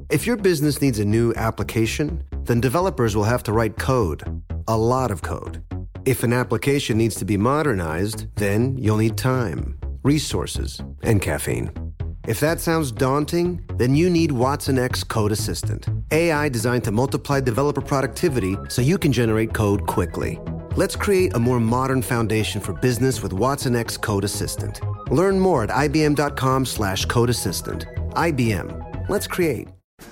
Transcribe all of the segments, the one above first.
If your business needs a new application, then developers will have to write code, a lot of code. If an application needs to be modernized, then you'll need time, resources, and caffeine. If that sounds daunting, then you need Watson X Code Assistant, AI designed to multiply developer productivity so you can generate code quickly. Let's create a more modern foundation for business with Watson X Code Assistant. Learn more at ibm.com/code assistant. IBM. Let's create.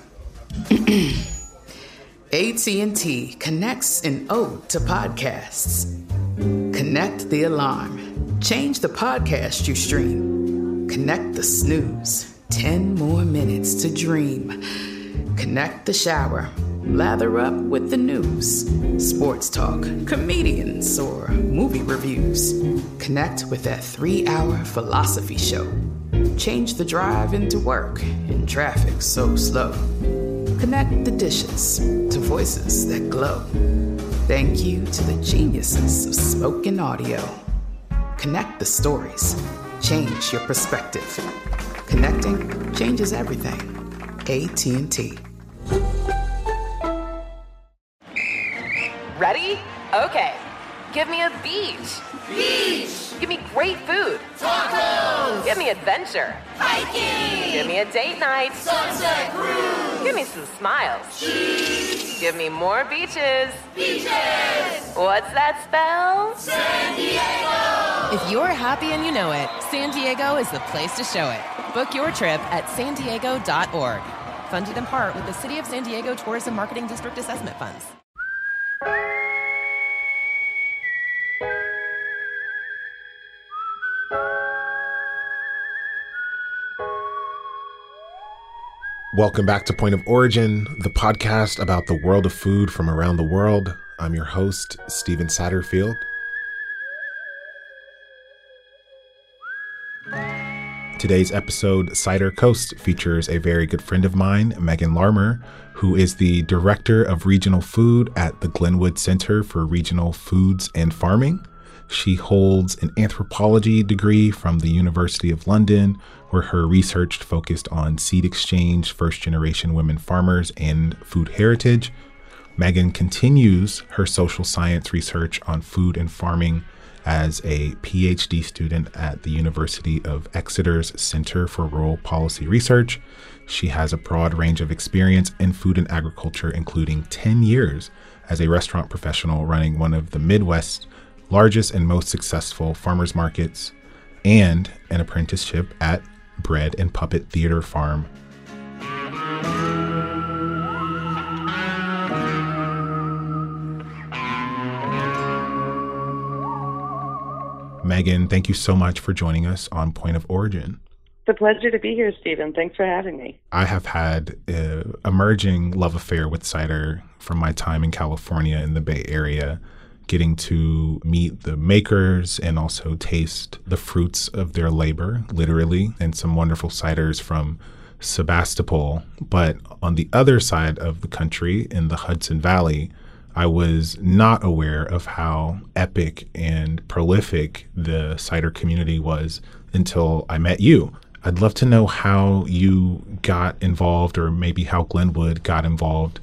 AT&T connects an ode to podcasts. Connect the alarm. Change the podcast you stream. Connect the snooze. 10 more minutes to dream. Connect the shower. Lather up with the news. Sports talk, comedians, or movie reviews. Connect with that 3-hour philosophy show. Change the drive into work in traffic so slow. Connect the dishes to voices that glow. Thank you to the geniuses of spoken audio. Connect the stories. Change your perspective. Connecting changes everything. AT&T. Ready? Okay. Give me a beach. Beach! Give me great food. Tacos! Give me adventure. Hiking! Give me a date night. Sunset cruise! Give me some smiles. Cheese! Give me more beaches. Beaches! What's that spell? San Diego! If you're happy and you know it, San Diego is the place to show it. Book your trip at sandiego.org. Funded in part with the City of San Diego Tourism Marketing District Assessment Funds. Welcome back to Point of Origin, the podcast about the world of food from around the world. I'm your host, Stephen Satterfield. Today's episode, Cider Coast, features a very good friend of mine, Megan Larmer, who is the Director of Regional Food at the Glenwood Center for Regional Foods and Farming. She holds an anthropology degree from the University of London, where her research focused on seed exchange, first-generation women farmers, and food heritage. Megan continues her social science research on food and farming as a PhD student at the University of Exeter's Center for Rural Policy Research. She has a broad range of experience in food and agriculture, including 10 years as a restaurant professional running one of the Midwest's largest and most successful farmers markets, and an apprenticeship at Bread and Puppet Theater Farm. Megan, thank you so much for joining us on Point of Origin. It's a pleasure to be here, Stephen. Thanks for having me. I have had an emerging love affair with cider from my time in California in the Bay Area, getting to meet the makers and also taste the fruits of their labor, literally, and some wonderful ciders from Sebastopol. But on the other side of the country, in the Hudson Valley, I was not aware of how epic and prolific the cider community was until I met you. I'd love to know how you got involved, or maybe how Glenwood got involved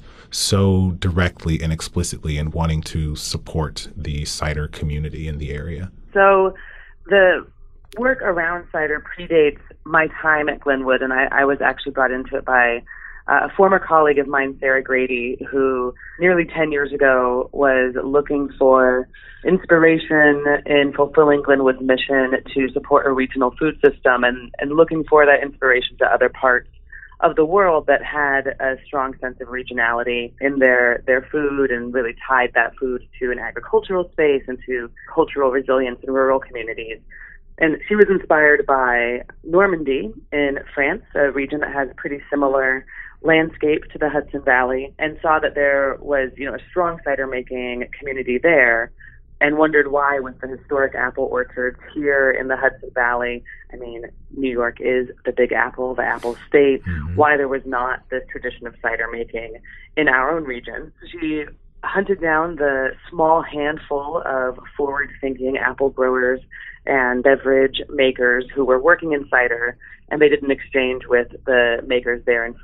so directly and explicitly in wanting to support the cider community in the area. So the work around cider predates my time at Glenwood, and I was actually brought into it by a former colleague of mine, Sarah Grady, who nearly 10 years ago was looking for inspiration in fulfilling Glenwood's mission to support a regional food system, and looking for that inspiration to other parts of the world that had a strong sense of regionality in their food, and really tied that food to an agricultural space and to cultural resilience in rural communities. And she was inspired by Normandy in France, a region that has a pretty similar landscape to the Hudson Valley, and saw that there was, a strong cider making community there, and wondered why, with the historic apple orchards here in the Hudson Valley, I mean, New York is the Big Apple, the Apple State, why there was not this tradition of cider making in our own region. She hunted down the small handful of forward-thinking apple growers and beverage makers who were working in cider, and they did an exchange with the makers there in France,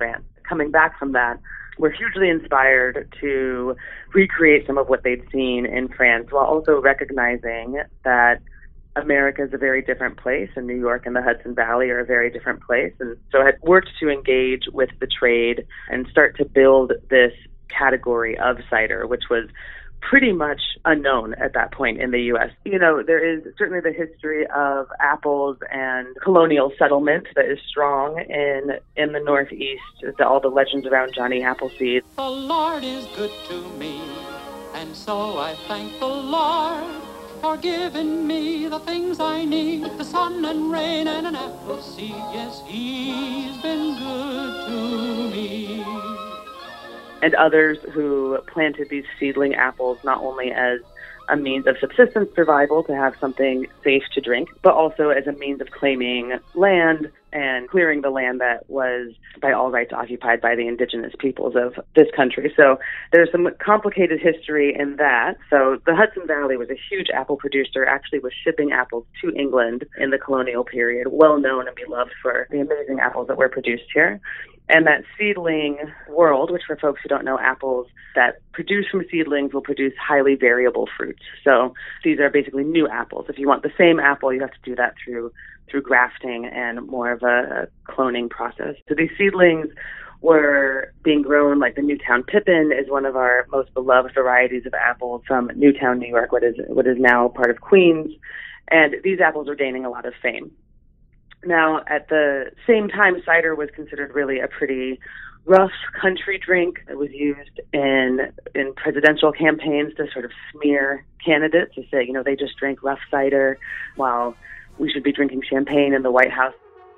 coming back from that were hugely inspired to recreate some of what they'd seen in France, while also recognizing that America is a very different place, and New York and the Hudson Valley are a very different place. And so had worked to engage with the trade and start to build this category of cider, which was pretty much unknown at that point in the U.S. You know, there is certainly the history of apples and colonial settlement that is strong in the Northeast, all the legends around Johnny Appleseed. The Lord is good to me, and so I thank the Lord for giving me the things I need, the sun and rain and an apple seed. Yes, he's been good to me. And others who planted these seedling apples not only as a means of subsistence survival to have something safe to drink, but also as a means of claiming land and clearing the land that was by all rights occupied by the indigenous peoples of this country. So there's some complicated history in that. So the Hudson Valley was a huge apple producer, actually was shipping apples to England in the colonial period, well known and beloved for the amazing apples that were produced here. And that seedling world, which for folks who don't know, apples that produce from seedlings will produce highly variable fruits. So these are basically new apples. If you want the same apple, you have to do that through grafting and more of a cloning process. So these seedlings were being grown, like the Newtown Pippin is one of our most beloved varieties of apples from Newtown, New York, what is now part of Queens. And these apples are gaining a lot of fame. Now, at the same time, cider was considered really a pretty rough country drink. It was used in presidential campaigns to sort of smear candidates, to say, you know, they just drink rough cider while we should be drinking champagne in the White House.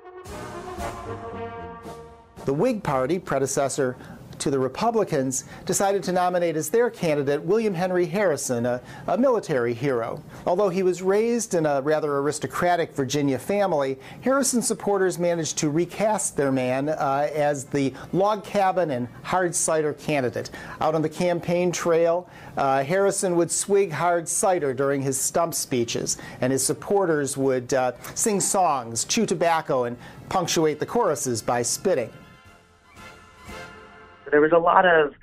The Whig Party, predecessor to the Republicans, decided to nominate as their candidate William Henry Harrison, a military hero. Although he was raised in a rather aristocratic Virginia family, Harrison supporters managed to recast their man as the log cabin and hard cider candidate. Out on the campaign trail, Harrison would swig hard cider during his stump speeches, and his supporters would sing songs, chew tobacco, and punctuate the choruses by spitting. There was a lot of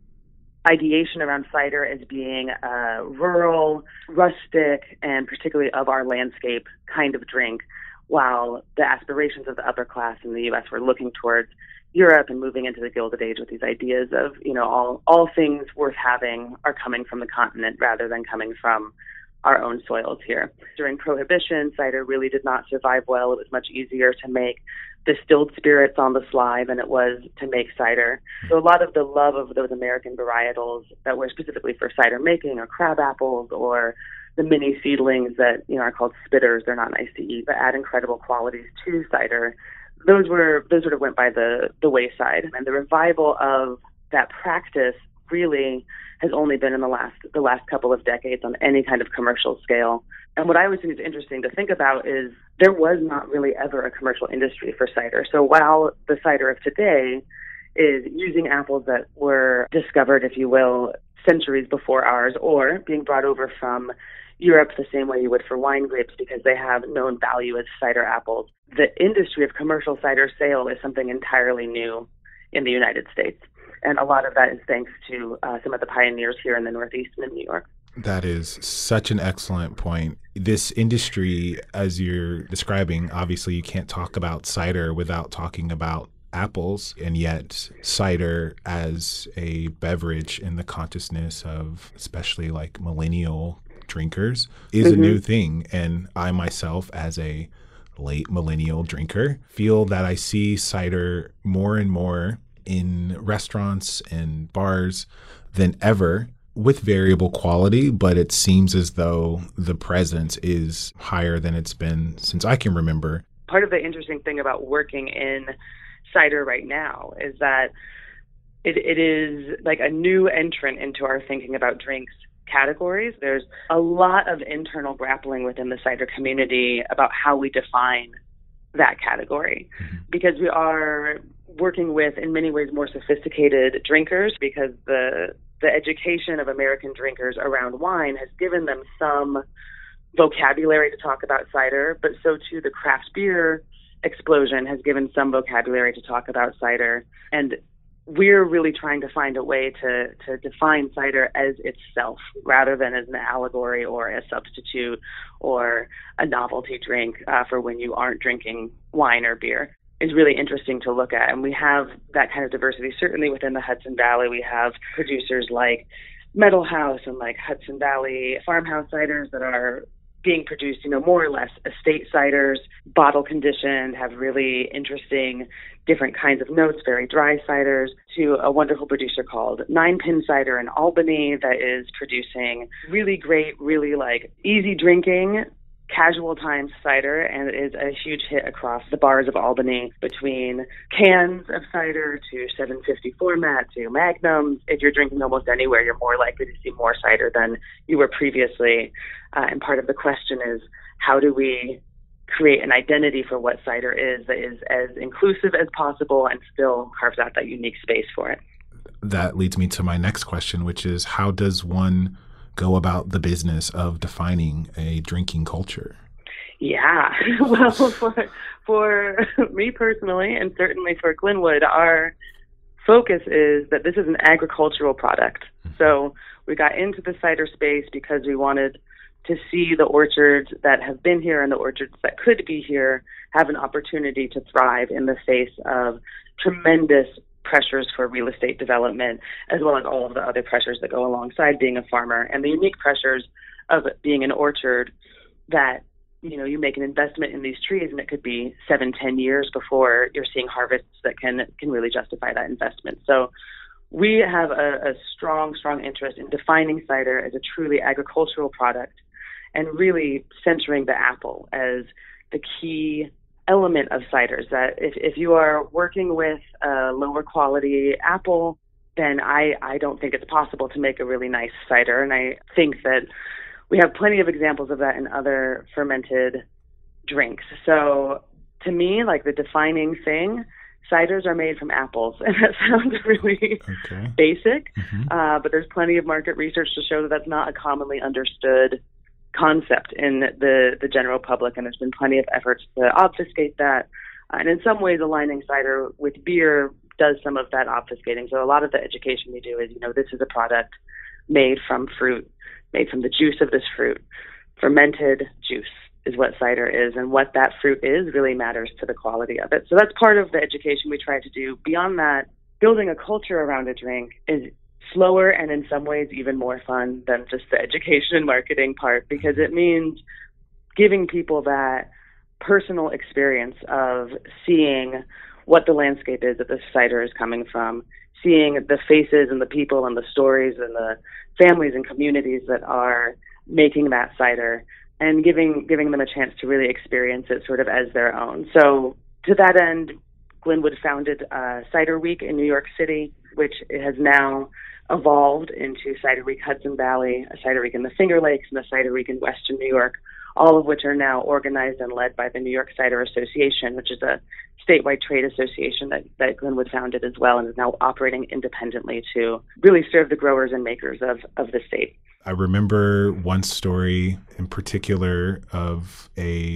ideation around cider as being a rural, rustic, and particularly of our landscape kind of drink, while the aspirations of the upper class in the U.S. were looking towards Europe and moving into the Gilded Age with these ideas of, you know, all things worth having are coming from the continent rather than coming from our own soils here. During Prohibition, cider really did not survive well. It was much easier to make distilled spirits on the sly than it was to make cider. So a lot of the love of those American varietals that were specifically for cider making, or crab apples, or the mini seedlings that, you know, are called spitters, they're not nice to eat, but add incredible qualities to cider, those sort of went by the wayside. And the revival of that practice really has only been in the last couple of decades on any kind of commercial scale. And what I always think is interesting to think about is there was not really ever a commercial industry for cider. So while the cider of today is using apples that were discovered, if you will, centuries before ours, or being brought over from Europe the same way you would for wine grapes because they have known value as cider apples, the industry of commercial cider sale is something entirely new in the United States. And a lot of that is thanks to some of the pioneers here in the Northeast and in New York. That is such an excellent point. This industry, as you're describing, obviously you can't talk about cider without talking about apples, and yet cider as a beverage in the consciousness of especially like millennial drinkers is a new thing. And I myself, as a late millennial drinker, feel that I see cider more and more in restaurants and bars than ever, with variable quality, but it seems as though the presence is higher than it's been since I can remember. Part of the interesting thing about working in cider right now is that it is like a new entrant into our thinking about drinks categories. There's a lot of internal grappling within the cider community about how we define that category, because we are working with, in many ways, more sophisticated drinkers, because the education of American drinkers around wine has given them some vocabulary to talk about cider, but so too the craft beer explosion has given some vocabulary to talk about cider. And we're really trying to find a way to define cider as itself rather than as an allegory or a substitute or a novelty drink for when you aren't drinking wine or beer. Is really interesting to look at. And we have that kind of diversity. Certainly within the Hudson Valley, we have producers like Meadow House and like Hudson Valley farmhouse ciders that are being produced, more or less estate ciders, bottle conditioned, have really interesting different kinds of notes, very dry ciders, to a wonderful producer called Nine Pin Cider in Albany that is producing really great, really like easy drinking, casual times cider, and it is a huge hit across the bars of Albany, between cans of cider to 750 format to magnums. If you're drinking almost anywhere, you're more likely to see more cider than you were previously. And part of the question is, how do we create an identity for what cider is that is as inclusive as possible and still carves out that unique space for it? That leads me to my next question, which is, how does one go about the business of defining a drinking culture? Yeah, well, for me personally, and certainly for Glenwood, our focus is that this is an agricultural product. So we got into the cider space because we wanted to see the orchards that have been here and the orchards that could be here have an opportunity to thrive in the face of tremendous pressures for real estate development, as well as all of the other pressures that go alongside being a farmer, and the unique pressures of being an orchard that, you make an investment in these trees and it could be 7-10 years before you're seeing harvests that can really justify that investment. So we have a strong interest in defining cider as a truly agricultural product and really centering the apple as the key element of ciders, that if you are working with a lower quality apple, then I don't think it's possible to make a really nice cider. And I think that we have plenty of examples of that in other fermented drinks. So to me, like the defining thing, ciders are made from apples. And that sounds really basic, but there's plenty of market research to show that that's not a commonly understood concept in the general public, and there's been plenty of efforts to obfuscate that. And in some ways, aligning cider with beer does some of that obfuscating. So a lot of the education we do is, this is a product made from fruit, made from the juice of this fruit. Fermented juice is what cider is, and what that fruit is really matters to the quality of it. So that's part of the education we try to do. Beyond that, building a culture around a drink is slower and in some ways even more fun than just the education and marketing part, because it means giving people that personal experience of seeing what the landscape is that this cider is coming from, seeing the faces and the people and the stories and the families and communities that are making that cider, and giving them a chance to really experience it sort of as their own. So to that end, Glenwood founded Cider Week in New York City, which has now evolved into Cider Week Hudson Valley, a Cider Week in the Finger Lakes, and a Cider Week in Western New York, all of which are now organized and led by the New York Cider Association, which is a statewide trade association that Glenwood founded as well, and is now operating independently to really serve the growers and makers of the state. I remember one story in particular of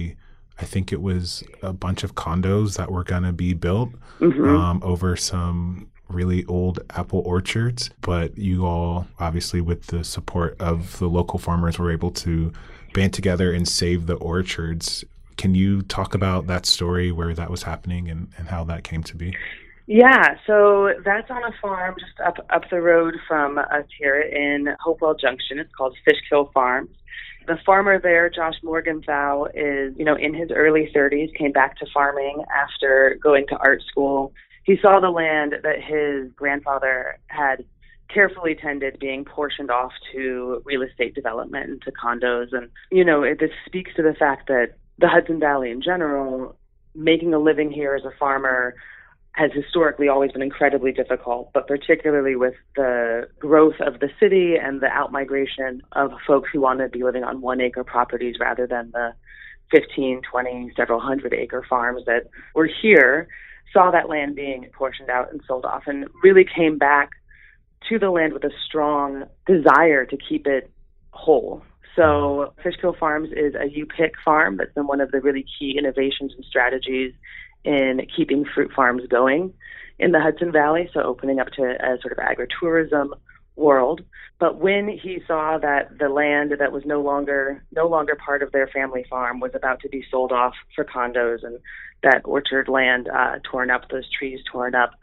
I think it was a bunch of condos that were going to be built over some really old apple orchards, but you all, obviously with the support of the local farmers, were able to band together and save the orchards. Can you talk about that story, where that was happening and how that came to be? Yeah, so that's on a farm just up the road from us here in Hopewell Junction. It's called Fishkill Farms. The farmer there, Josh Morgenthau, is, in his early 30s, came back to farming after going to art school. He saw the land that his grandfather had carefully tended being portioned off to real estate development and to condos. And, this speaks to the fact that the Hudson Valley in general, making a living here as a farmer has historically always been incredibly difficult, but particularly with the growth of the city and the outmigration of folks who want to be living on 1-acre properties rather than the 15, 20, several hundred acre farms that were here, saw that land being portioned out and sold off, and really came back to the land with a strong desire to keep it whole. So Fishkill Farms is a U-pick farm that's been one of the really key innovations and strategies in keeping fruit farms going in the Hudson Valley, so opening up to a sort of agritourism world. But when he saw that the land that was no longer part of their family farm was about to be sold off for condos, and that orchard land torn up, those trees torn up,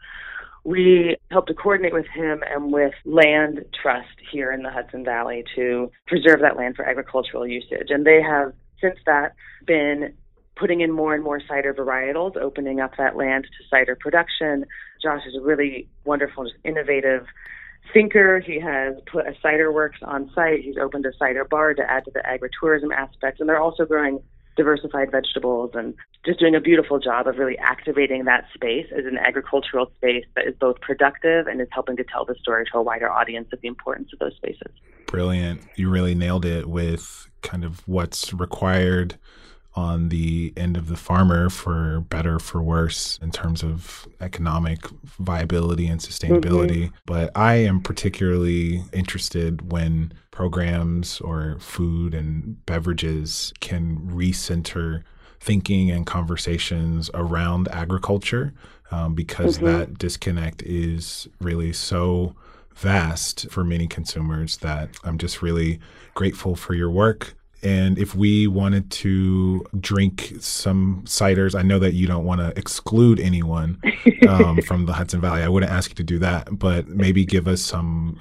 we helped to coordinate with him and with Land Trust here in the Hudson Valley to preserve that land for agricultural usage. And they have, since that, been putting in more and more cider varietals, opening up that land to cider production. Josh is a really wonderful, just innovative thinker. He has put a cider works on site. He's opened a cider bar to add to the agritourism aspect. And they're also growing diversified vegetables and just doing a beautiful job of really activating that space as an agricultural space that is both productive and is helping to tell the story to a wider audience of the importance of those spaces. Brilliant. You really nailed it with kind of what's required on the end of the farmer, for better, for worse, in terms of economic viability and sustainability. Mm-hmm. But I am particularly interested when programs or food and beverages can recenter thinking and conversations around agriculture, because mm-hmm. that disconnect is really so vast for many consumers that I'm just really grateful for your work. And if we wanted to drink some ciders, I know that you don't want to exclude anyone from the Hudson Valley. I wouldn't ask you to do that, but maybe give us some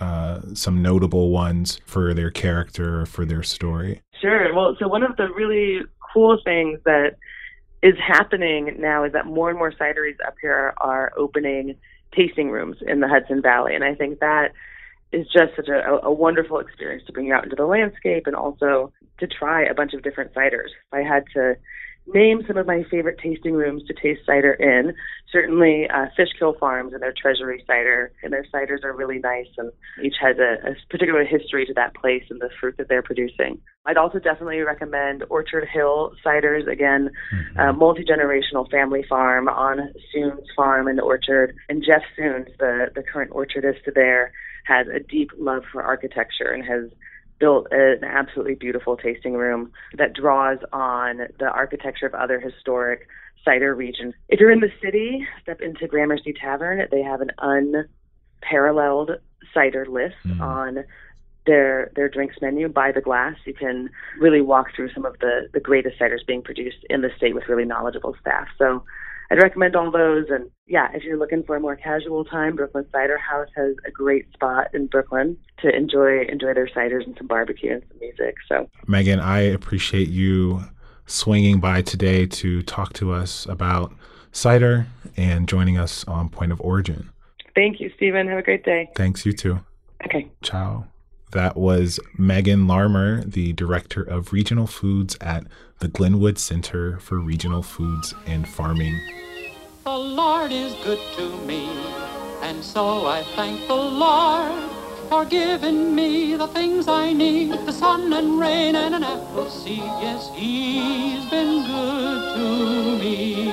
notable ones for their character, for their story. Sure. Well, so one of the really cool things that is happening now is that more and more cideries up here are opening tasting rooms in the Hudson Valley. And I think that is just such a wonderful experience to bring you out into the landscape and also to try a bunch of different ciders. If I had to name some of my favorite tasting rooms to taste cider in, certainly Fishkill Farms and their Treasury cider. And their ciders are really nice, and each has a particular history to that place and the fruit that they're producing. I'd also definitely recommend Orchard Hill ciders. Again, multi-generational family farm on Soon's farm in the orchard. And Jeff Soons, the current orchardist there, has a deep love for architecture and has built an absolutely beautiful tasting room that draws on the architecture of other historic cider regions. If you're in the city, step into Gramercy Tavern. They have an unparalleled cider list on their drinks menu by the glass. You can really walk through some of the greatest ciders being produced in the state with really knowledgeable staff. So I'd recommend all those. And yeah, if you're looking for a more casual time, Brooklyn Cider House has a great spot in Brooklyn to enjoy their ciders and some barbecue and some music. So, Megan, I appreciate you swinging by today to talk to us about cider and joining us on Point of Origin. Thank you, Stephen. Have a great day. Thanks, you too. Okay. Ciao. That was Megan Larmer, the Director of Regional Foods at the Glenwood Center for Regional Foods and Farming. The Lord is good to me, and so I thank the Lord for giving me the things I need, the sun and rain and an apple seed. Yes, He's been good to me.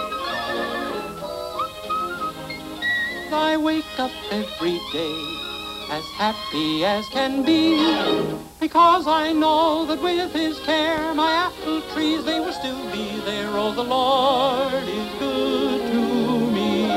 I wake up every day as happy as can be, because I know that with His care my apple trees, they will still be there. Oh, the Lord is good to me.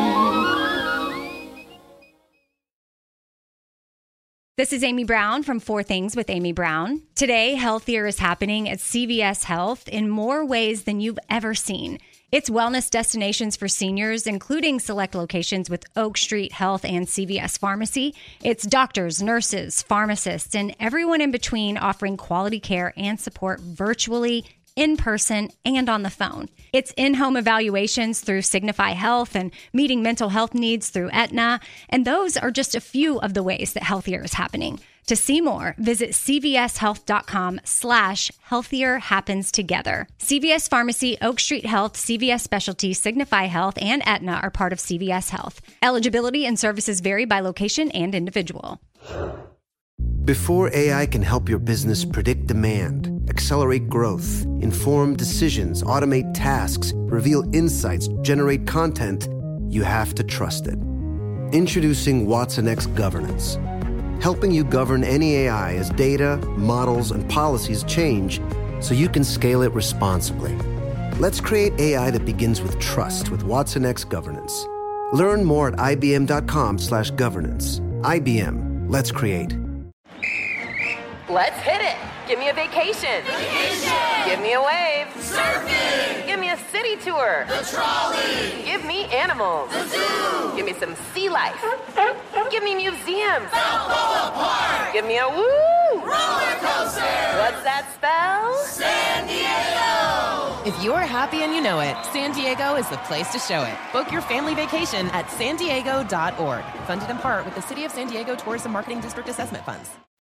This is Amy Brown from 4 Things with Amy Brown. Today, healthier is happening at CVS Health in more ways than you've ever seen. It's wellness destinations for seniors, including select locations with Oak Street Health and CVS Pharmacy. It's doctors, nurses, pharmacists, and everyone in between offering quality care and support virtually, in person, and on the phone. It's in-home evaluations through Signify Health and meeting mental health needs through Aetna. And those are just a few of the ways that healthier is happening. To see more, visit cvshealth.com/healthier happens together. CVS Pharmacy, Oak Street Health, CVS Specialty, Signify Health, and Aetna are part of CVS Health. Eligibility and services vary by location and individual. Before AI can help your business predict demand, accelerate growth, inform decisions, automate tasks, reveal insights, generate content, you have to trust it. Introducing watsonx Governance, helping you govern any AI as data, models, and policies change so you can scale it responsibly. Let's create AI that begins with trust with watsonx Governance. Learn more at ibm.com/governance. IBM. Let's create. Let's hit it. Give me a vacation. Vacation. Give me a wave. Surfing. Give me a city tour. The trolley. Give me animals. The zoo. Give me some sea life. Give me museums. Balboa Park. Give me a woo. Roller coaster. What's that spell? San Diego. If you're happy and you know it, San Diego is the place to show it. Book your family vacation at sandiego.org. Funded in part with the City of San Diego Tourism Marketing District Assessment Funds.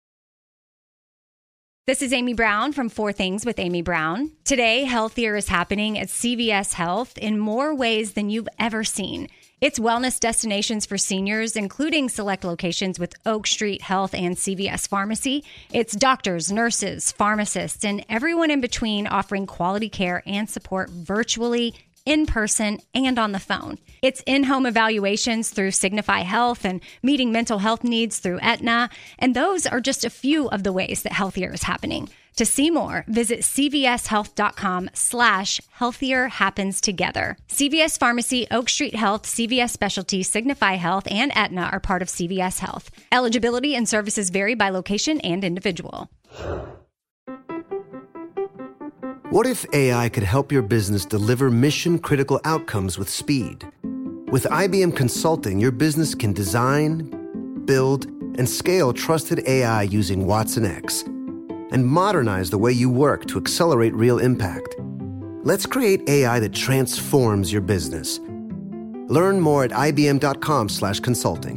This is Amy Brown from 4 Things with Amy Brown. Today, Healthier is happening at CVS Health in more ways than you've ever seen. It's wellness destinations for seniors, including select locations with Oak Street Health and CVS Pharmacy. It's doctors, nurses, pharmacists, and everyone in between offering quality care and support virtually, in person, and on the phone. It's in-home evaluations through Signify Health and meeting mental health needs through Aetna. And those are just a few of the ways that Healthier is happening. To see more, visit cvshealth.com/healthier happens together. CVS Pharmacy, Oak Street Health, CVS Specialty, Signify Health, and Aetna are part of CVS Health. Eligibility and services vary by location and individual. What if AI could help your business deliver mission-critical outcomes with speed? With IBM Consulting, your business can design, build, and scale trusted AI using Watson X, and modernize the way you work to accelerate real impact. Let's create AI that transforms your business. Learn more at ibm.com/consulting.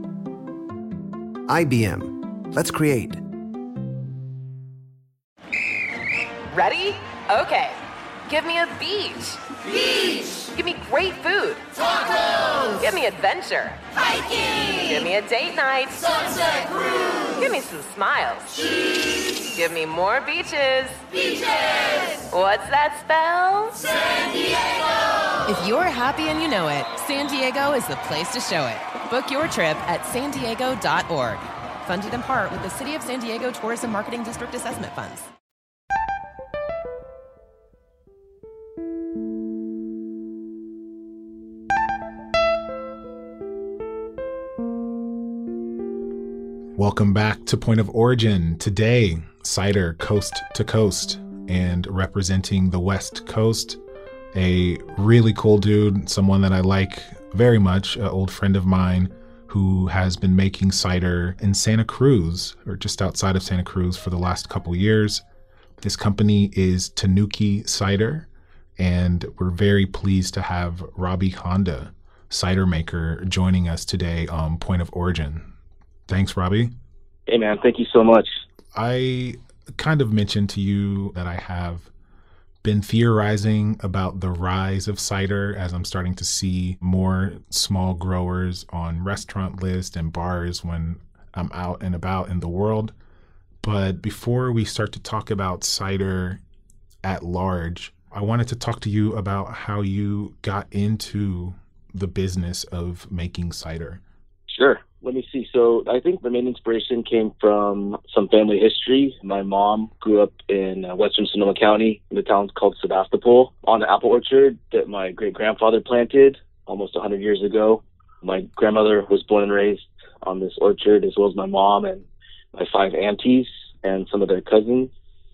IBM. Let's create. Ready? Okay. Give me a beach. Beach. Give me great food. Tacos. Give me adventure. Hiking. Give me a date night. Sunset cruise. Give me some smiles. Cheese. Give me more beaches. Beaches. What's that spell? San Diego. If you're happy and you know it, San Diego is the place to show it. Book your trip at sandiego.org. Funded in part with the City of San Diego Tourism Marketing District Assessment Funds. Welcome back to Point of Origin. Today, cider coast to coast, and representing the West Coast, a really cool dude, someone that I like very much, an old friend of mine who has been making cider in Santa Cruz, or just outside of Santa Cruz, for the last couple years. His company is Tanuki Cider, and we're very pleased to have Robbie Honda, cider maker, joining us today on Point of Origin. Thanks, Robbie. Hey, man. Thank you so much. I kind of mentioned to you that I have been theorizing about the rise of cider as I'm starting to see more small growers on restaurant lists and bars when I'm out and about in the world. But before we start to talk about cider at large, I wanted to talk to you about how you got into the business of making cider. Sure. Let me see. So I think the main inspiration came from some family history. My mom grew up in western Sonoma County in a town called Sebastopol on an apple orchard that my great-grandfather planted almost 100 years ago. My grandmother was born and raised on this orchard, as well as my mom and my 5 aunties and some of their cousins.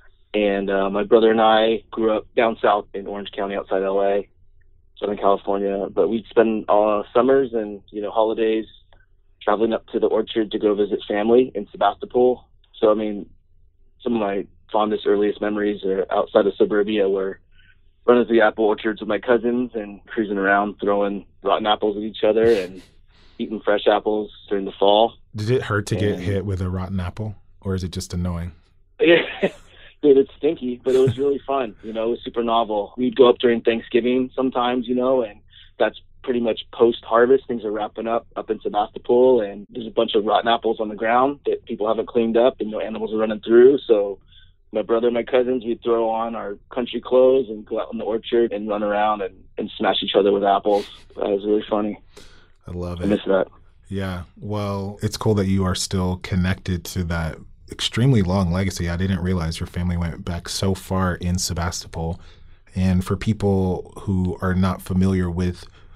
And my brother and I grew up down south in Orange County outside LA, Southern California. But we'd spend summers and, holidays traveling up to the orchard to go visit family in Sebastopol. So, I mean, some of my fondest, earliest memories are outside of suburbia, where running through the apple orchards with my cousins and cruising around, throwing rotten apples at each other and eating fresh apples during the fall. Did it hurt to get hit with a rotten apple, or is it just annoying? Yeah, dude, it's stinky, but it was really fun. It was super novel. We'd go up during Thanksgiving sometimes, and that's pretty much post-harvest. Things are wrapping up in Sebastopol, and there's a bunch of rotten apples on the ground that people haven't cleaned up, and no animals are running through. So my brother and my cousins, we'd throw on our country clothes and go out in the orchard and run around and smash each other with apples. That was really funny. I love it. I miss that. Yeah. Well, it's cool that you are still connected to that extremely long legacy. I didn't realize your family went back so far in Sebastopol. And for people who are not familiar with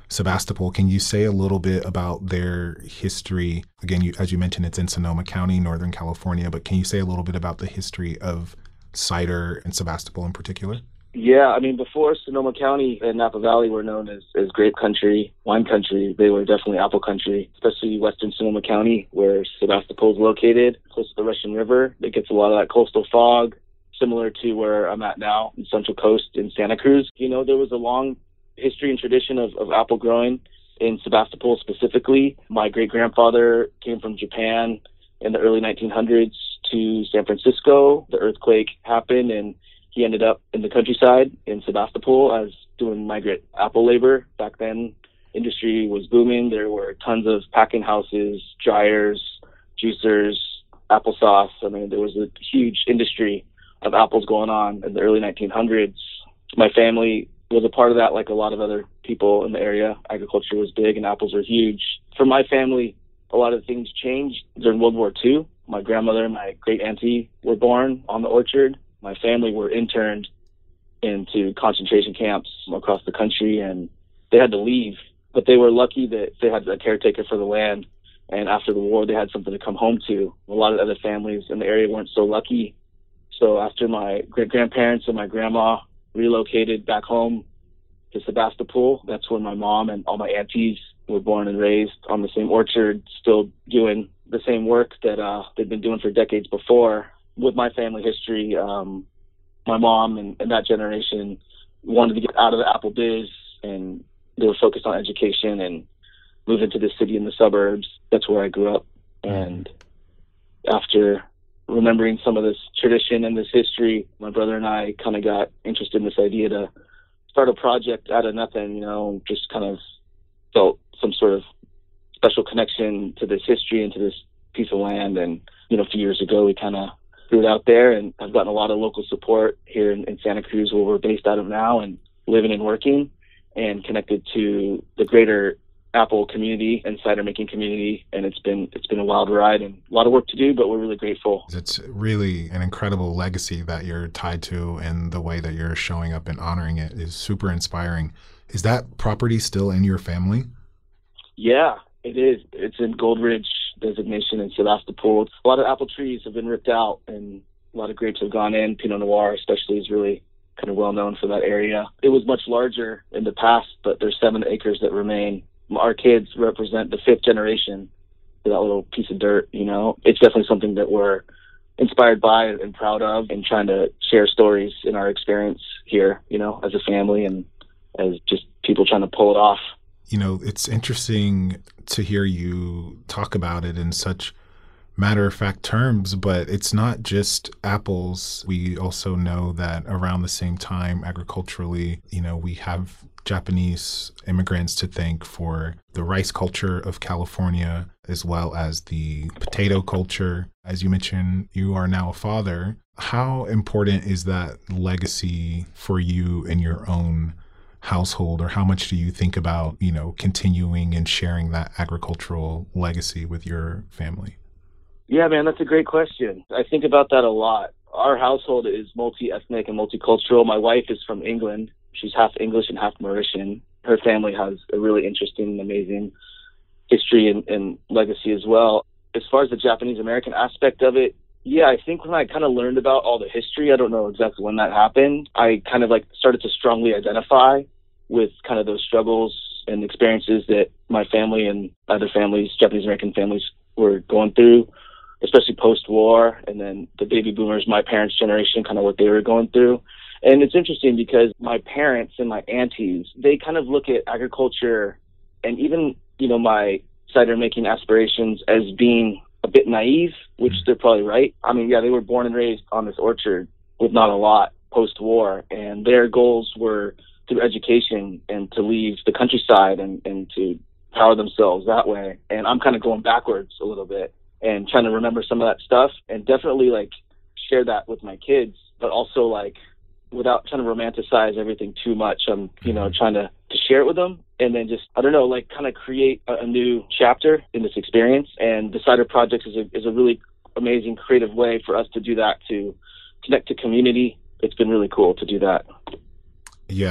Sebastopol. Can you say a little bit about their history? Again, as you mentioned, it's in Sonoma County, Northern California, but can you say a little bit about the history of cider and Sebastopol in particular? Yeah, I mean, before Sonoma County and Napa Valley were known as grape country, wine country, they were definitely apple country, especially western Sonoma County, where Sebastopol is located, close to the Russian River. It gets a lot of that coastal fog, similar to where I'm at now, in Central Coast in Santa Cruz. You know, there was a long history and tradition of apple growing in Sebastopol specifically. My great-grandfather came from Japan in the early 1900s to San Francisco. The earthquake happened, and he ended up in the countryside in Sebastopol as doing migrant apple labor. Back then, industry was booming. There were tons of packing houses, dryers, juicers, applesauce. I mean, there was a huge industry of apples going on in the early 1900s. My family was a part of that, like a lot of other people in the area. Agriculture was big and apples were huge. For my family, a lot of things changed during World War II. My grandmother and my great auntie were born on the orchard. My family were interned into concentration camps across the country, and they had to leave. But they were lucky that they had a caretaker for the land, and after the war, they had something to come home to. A lot of other families in the area weren't so lucky. So after my great-grandparents and my grandma relocated back home to Sebastopol, that's when my mom and all my aunties were born and raised on the same orchard, still doing the same work that they'd been doing for decades before. With my family history, my mom and that generation wanted to get out of the apple biz, and they were focused on education and move into the city and the suburbs. That's where I grew up. And after remembering some of this tradition and this history, my brother and I kind of got interested in this idea to start a project out of nothing, you know, just kind of felt some sort of special connection to this history and to this piece of land. And, you know, a few years ago, we kind of threw it out there, and I've gotten a lot of local support here in Santa Cruz, where we're based out of now and living and working, and connected to the greater apple community and cider making community. And it's been a wild ride and a lot of work to do, but we're really grateful. It's really an incredible legacy that you're tied to, and the way that you're showing up and honoring it is super inspiring. Is that property still in your family? Yeah, it is. It's in Gold Ridge designation in Sebastopol. A lot of apple trees have been ripped out, and a lot of grapes have gone in. Pinot Noir especially is really kind of well known for that area. It was much larger in the past, but there's 7 acres that remain. Our kids represent the 5th generation to that little piece of dirt, you know. It's definitely something that we're inspired by and proud of, and trying to share stories in our experience here, you know, as a family and as just people trying to pull it off. You know, it's interesting to hear you talk about it in such matter-of-fact terms, but it's not just apples. We also know that around the same time, agriculturally, you know, we have Japanese immigrants to thank for the rice culture of California, as well as the potato culture. As you mentioned, you are now a father. How important is that legacy for you in your own household, or how much do you think about, you know, continuing and sharing that agricultural legacy with your family? Yeah, man, that's a great question. I think about that a lot. Our household is multi-ethnic and multicultural. My wife is from England. She's half English and half Mauritian. Her family has a really interesting and amazing history and legacy as well. As far as the Japanese-American aspect of it, yeah, I think when I kind of learned about all the history, I don't know exactly when that happened, I kind of like started to strongly identify with kind of those struggles and experiences that my family and other families, Japanese-American families, were going through, especially post-war, and then the baby boomers, my parents' generation, kind of what they were going through. And it's interesting because my parents and my aunties, they kind of look at agriculture and even, you know, my cider making aspirations as being a bit naive, which they're probably right. I mean, yeah, they were born and raised on this orchard with not a lot post-war, and their goals were through education and to leave the countryside and to power themselves that way. And I'm kind of going backwards a little bit and trying to remember some of that stuff, and definitely like share that with my kids, but also like without trying to romanticize everything too much. I'm, you know, trying to share it with them, and then just, I don't know, like kind of create a new chapter in this experience. And the Cider Project is a really amazing creative way for us to do that, to connect to community. It's been really cool to do that. Yeah.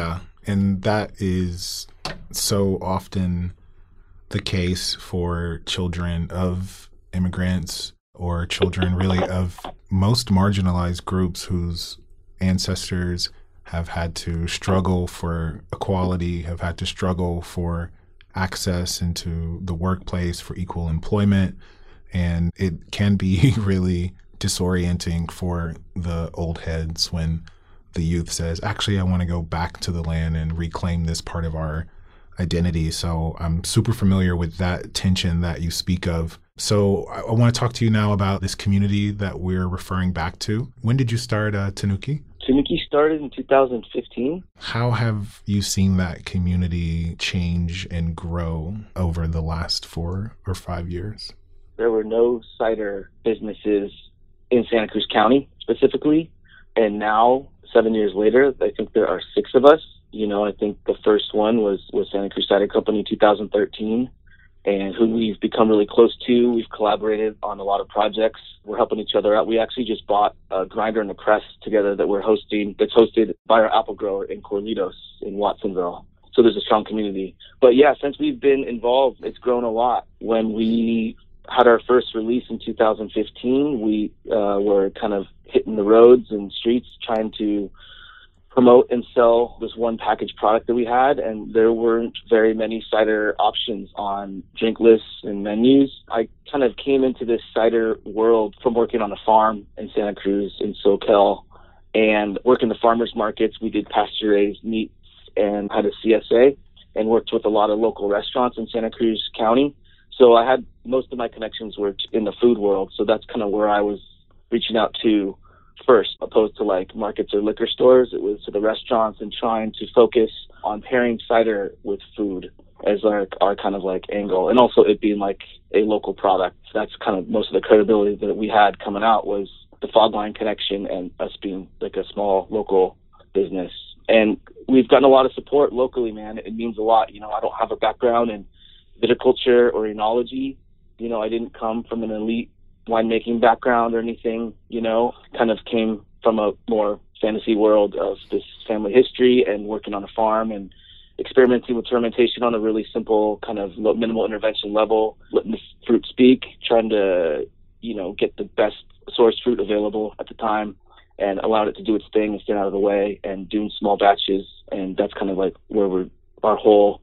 And that is so often the case for children of immigrants or children really of most marginalized groups whose ancestors have had to struggle for equality, have had to struggle for access into the workplace, for equal employment. And it can be really disorienting for the old heads when the youth says, actually, I want to go back to the land and reclaim this part of our identity. So I'm super familiar with that tension that you speak of. So I want to talk to you now about this community that we're referring back to. When did you start Tanuki? Tanuki started in 2015. How have you seen that community change and grow over the last 4 or 5 years? There were no cider businesses in Santa Cruz County specifically. And now, 7 years later, I think there are 6 of us. You know, I think the first one was Santa Cruz Cider Company in 2013, and who we've become really close to. We've collaborated on a lot of projects. We're helping each other out. We actually just bought a grinder and a press together that we're hosting, that's hosted by our apple grower in Corlitos in Watsonville. So there's a strong community. But yeah, since we've been involved, it's grown a lot. When we had our first release in 2015, we were kind of hitting the roads and streets trying to promote and sell this one package product that we had, and there weren't very many cider options on drink lists and menus. I kind of came into this cider world from working on a farm in Santa Cruz in SoCal and working the farmers markets. We did pasture-raised meats and had a CSA and worked with a lot of local restaurants in Santa Cruz County. So I had most of my connections were in the food world, so that's kind of where I was reaching out to first, opposed to like markets or liquor stores. It was to the restaurants and trying to focus on pairing cider with food as our kind of like angle, and also it being like a local product. That's kind of most of the credibility that we had coming out, was the Fog Line connection and us being like a small local business. And we've gotten a lot of support locally, man. It means a lot. You know, I don't have a background in viticulture or enology. You know, I didn't come from an elite winemaking background or anything, you know, kind of came from a more fantasy world of this family history and working on a farm and experimenting with fermentation on a really simple kind of minimal intervention level, letting the fruit speak, trying to, you know, get the best source fruit available at the time and allowed it to do its thing and stay out of the way and doing small batches. And that's kind of like where our whole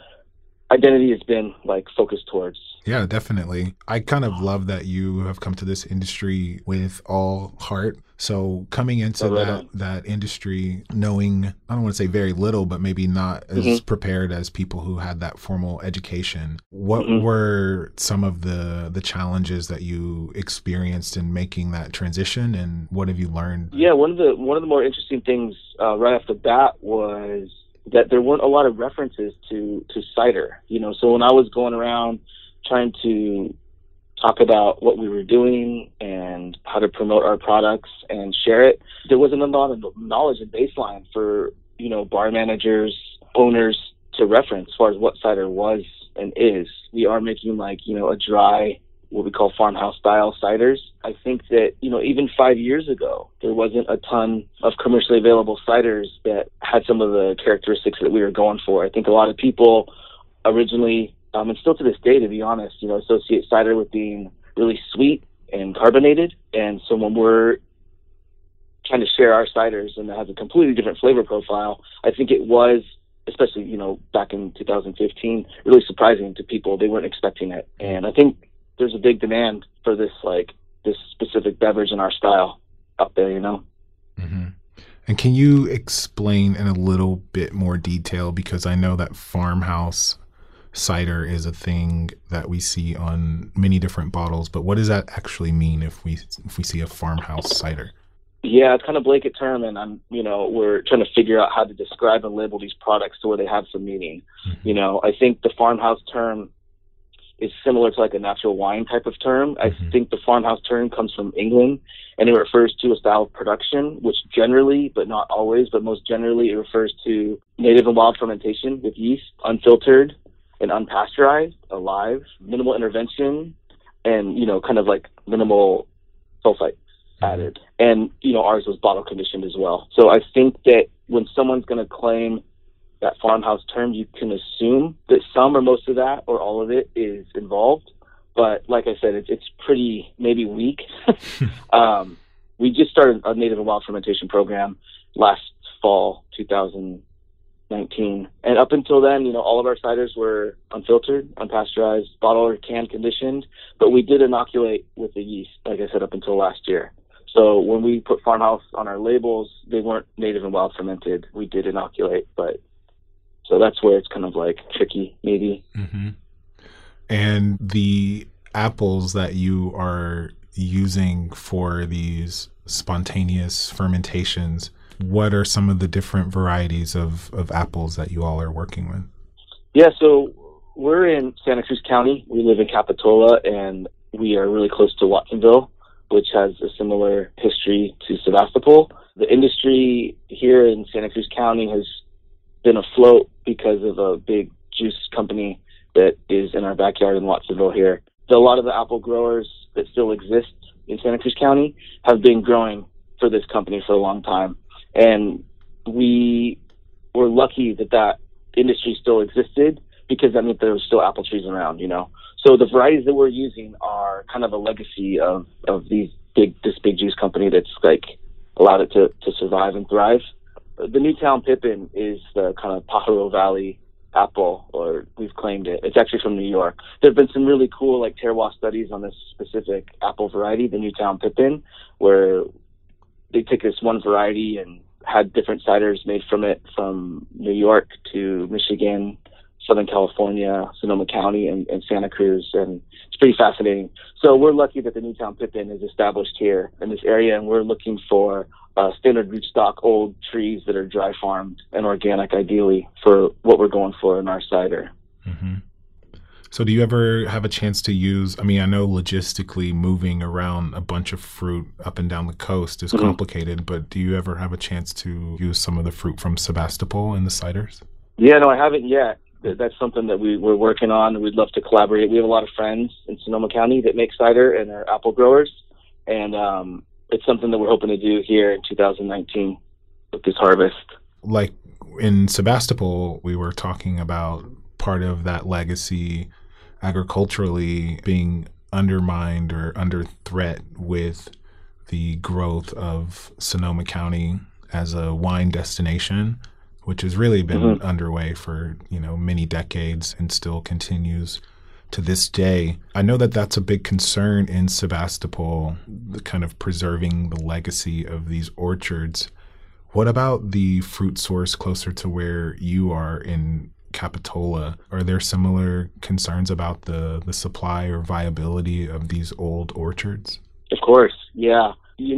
identity has been like focused towards. Yeah, definitely. I kind of love that you have come to this industry with all heart. So coming into that industry, knowing, I don't want to say very little, but maybe not as prepared as people who had that formal education, what were some of the challenges that you experienced in making that transition, and what have you learned? Yeah, one of the more interesting things right off the bat was that there weren't a lot of references to cider. You know, so when I was going around trying to talk about what we were doing and how to promote our products and share it, there wasn't a lot of knowledge and baseline for, you know, bar managers, owners to reference as far as what cider was and is. We are making like, you know, a dry, what we call farmhouse style ciders. I think that, you know, even 5 years ago, there wasn't a ton of commercially available ciders that had some of the characteristics that we were going for. I think a lot of people originally, and still to this day, to be honest, you know, associate cider with being really sweet and carbonated. And so when we're trying to share our ciders and it has a completely different flavor profile, I think it was, especially, you know, back in 2015, really surprising to people. They weren't expecting it. And I think there's a big demand for this, like, this specific beverage in our style out there, you know? Mm-hmm. And can you explain in a little bit more detail, because I know that farmhouse cider is a thing that we see on many different bottles, but what does that actually mean if we see a farmhouse cider? Yeah, it's kind of blanket term, and we're trying to figure out how to describe and label these products to where they have some meaning. Mm-hmm. You know, I think the farmhouse term is similar to like a natural wine type of term. Mm-hmm. I think the farmhouse term comes from England, and it refers to a style of production, which generally, but not always, but most generally, it refers to native and wild fermentation with yeast, unfiltered and unpasteurized, alive, minimal intervention, and, you know, kind of like minimal sulfite added. And, you know, ours was bottle conditioned as well. So I think that when someone's going to claim that farmhouse term, you can assume that some or most of that or all of it is involved. But like I said, it's pretty maybe weak. We just started a native and wild fermentation program last fall, 2019. And up until then, all of our ciders were unfiltered, unpasteurized, bottled or can conditioned. But we did inoculate with the yeast, like I said, up until last year. So when we put farmhouse on our labels, they weren't native and wild fermented. We did inoculate, so that's where it's kind of like tricky, maybe. Mm-hmm. And the apples that you are using for these spontaneous fermentations, what are some of the different varieties of apples that you all are working with? Yeah, so we're in Santa Cruz County. We live in Capitola, and we are really close to Watsonville, which has a similar history to Sebastopol. The industry here in Santa Cruz County has been afloat because of a big juice company that is in our backyard in Watsonville here. A lot of the apple growers that still exist in Santa Cruz County have been growing for this company for a long time. And we were lucky that industry still existed, because that meant there were still apple trees around, So the varieties that we're using are kind of a legacy of this big juice company that's like allowed it to survive and thrive. The Newtown Pippin is the kind of Pajaro Valley apple, or we've claimed it. It's actually from New York. There have been some really cool terroir studies on this specific apple variety, the Newtown Pippin, where they took this one variety and had different ciders made from it, from New York to Michigan, Southern California, Sonoma County, and Santa Cruz, and it's pretty fascinating. So we're lucky that the Newtown Pippin is established here in this area, and we're looking for standard rootstock old trees that are dry farmed and organic, ideally, for what we're going for in our cider. Mm-hmm. So do you ever have a chance to use, I know logistically moving around a bunch of fruit up and down the coast is complicated, but do you ever have a chance to use some of the fruit from Sebastopol in the ciders? Yeah, no, I haven't yet. That's something that we're working on. We'd love to collaborate. We have a lot of friends in Sonoma County that make cider and are apple growers, and it's something that we're hoping to do here in 2019 with this harvest. Like in Sebastopol, we were talking about part of that legacy agriculturally being undermined or under threat with the growth of Sonoma County as a wine destination, which has really been underway for, many decades and still continues to this day. I know that that's a big concern in Sebastopol, the kind of preserving the legacy of these orchards. What about the fruit source closer to where you are in Capitola? Are there similar concerns about the supply or viability of these old orchards? Of course, yeah.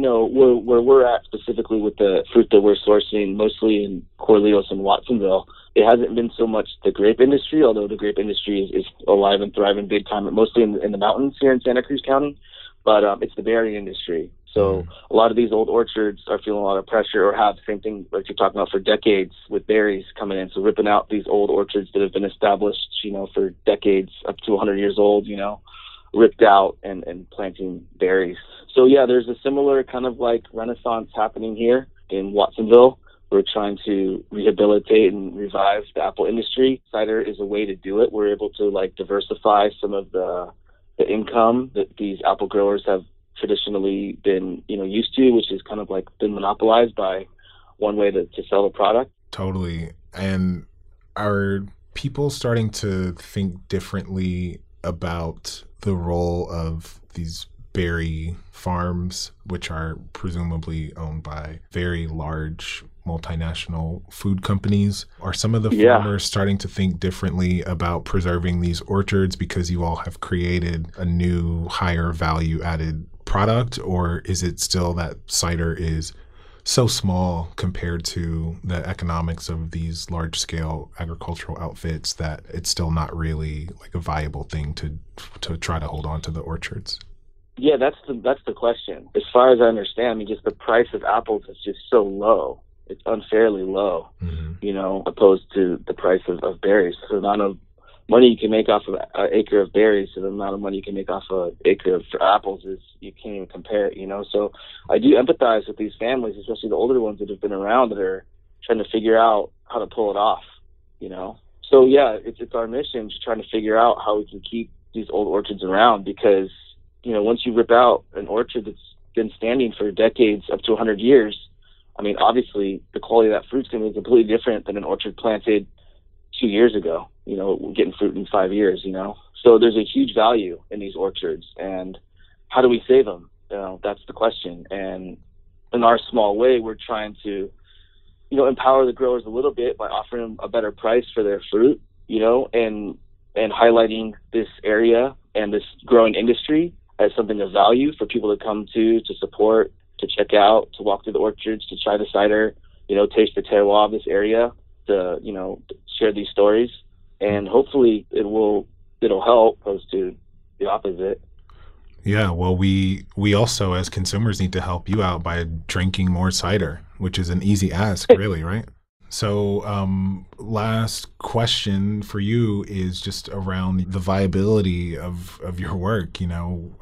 Where we're at specifically with the fruit that we're sourcing, mostly in Corleos and Watsonville, it hasn't been so much the grape industry, although the grape industry is alive and thriving big time, mostly in the mountains here in Santa Cruz County, but it's the berry industry. So a lot of these old orchards are feeling a lot of pressure, or have the same thing like you're talking about for decades with berries coming in. So ripping out these old orchards that have been established, for decades, up to 100 years old, ripped out and planting berries. So yeah, there's a similar kind of renaissance happening here in Watsonville. We're trying to rehabilitate and revive the apple industry. Cider is a way to do it. We're able to diversify some of the income that these apple growers have traditionally been, used to, which is kind of been monopolized by one way to sell the product. Totally. And are people starting to think differently about the role of these berry farms, which are presumably owned by very large multinational food companies? Are some of the farmers starting to think differently about preserving these orchards because you all have created a new higher value added product? Or is it still that cider is so small compared to the economics of these large scale agricultural outfits that it's still not really a viable thing to try to hold on to the orchards? Yeah, that's the question. As far as I understand, just the price of apples is just so low. It's unfairly low, opposed to the price of berries. So the amount of money you can make off of an acre of berries to the amount of money you can make off an acre of apples is, you can't even compare it, So I do empathize with these families, especially the older ones that have been around, that are trying to figure out how to pull it off. you know? So yeah, it's our mission to try to figure out how we can keep these old orchards around, because, you know, once you rip out an orchard that's been standing for decades, up to 100 years, I mean, obviously the quality of that fruit's going to be completely different than an orchard planted 2 years ago, you know, getting fruit in 5 years, you know? So there's a huge value in these orchards, and how do we save them? You know, that's the question. And in our small way, we're trying to, you know, empower the growers a little bit by offering them a better price for their fruit, you know, and highlighting this area and this growing industry as something of value for people to come to support, to check out, to walk through the orchards, to try the cider, you know, taste the terroir of this area, to, you know, share these stories. And hopefully it'll help, opposed to the opposite. Yeah, well, we also as consumers need to help you out by drinking more cider, which is an easy ask, really, right? So last question for you is just around the viability of your work. You know,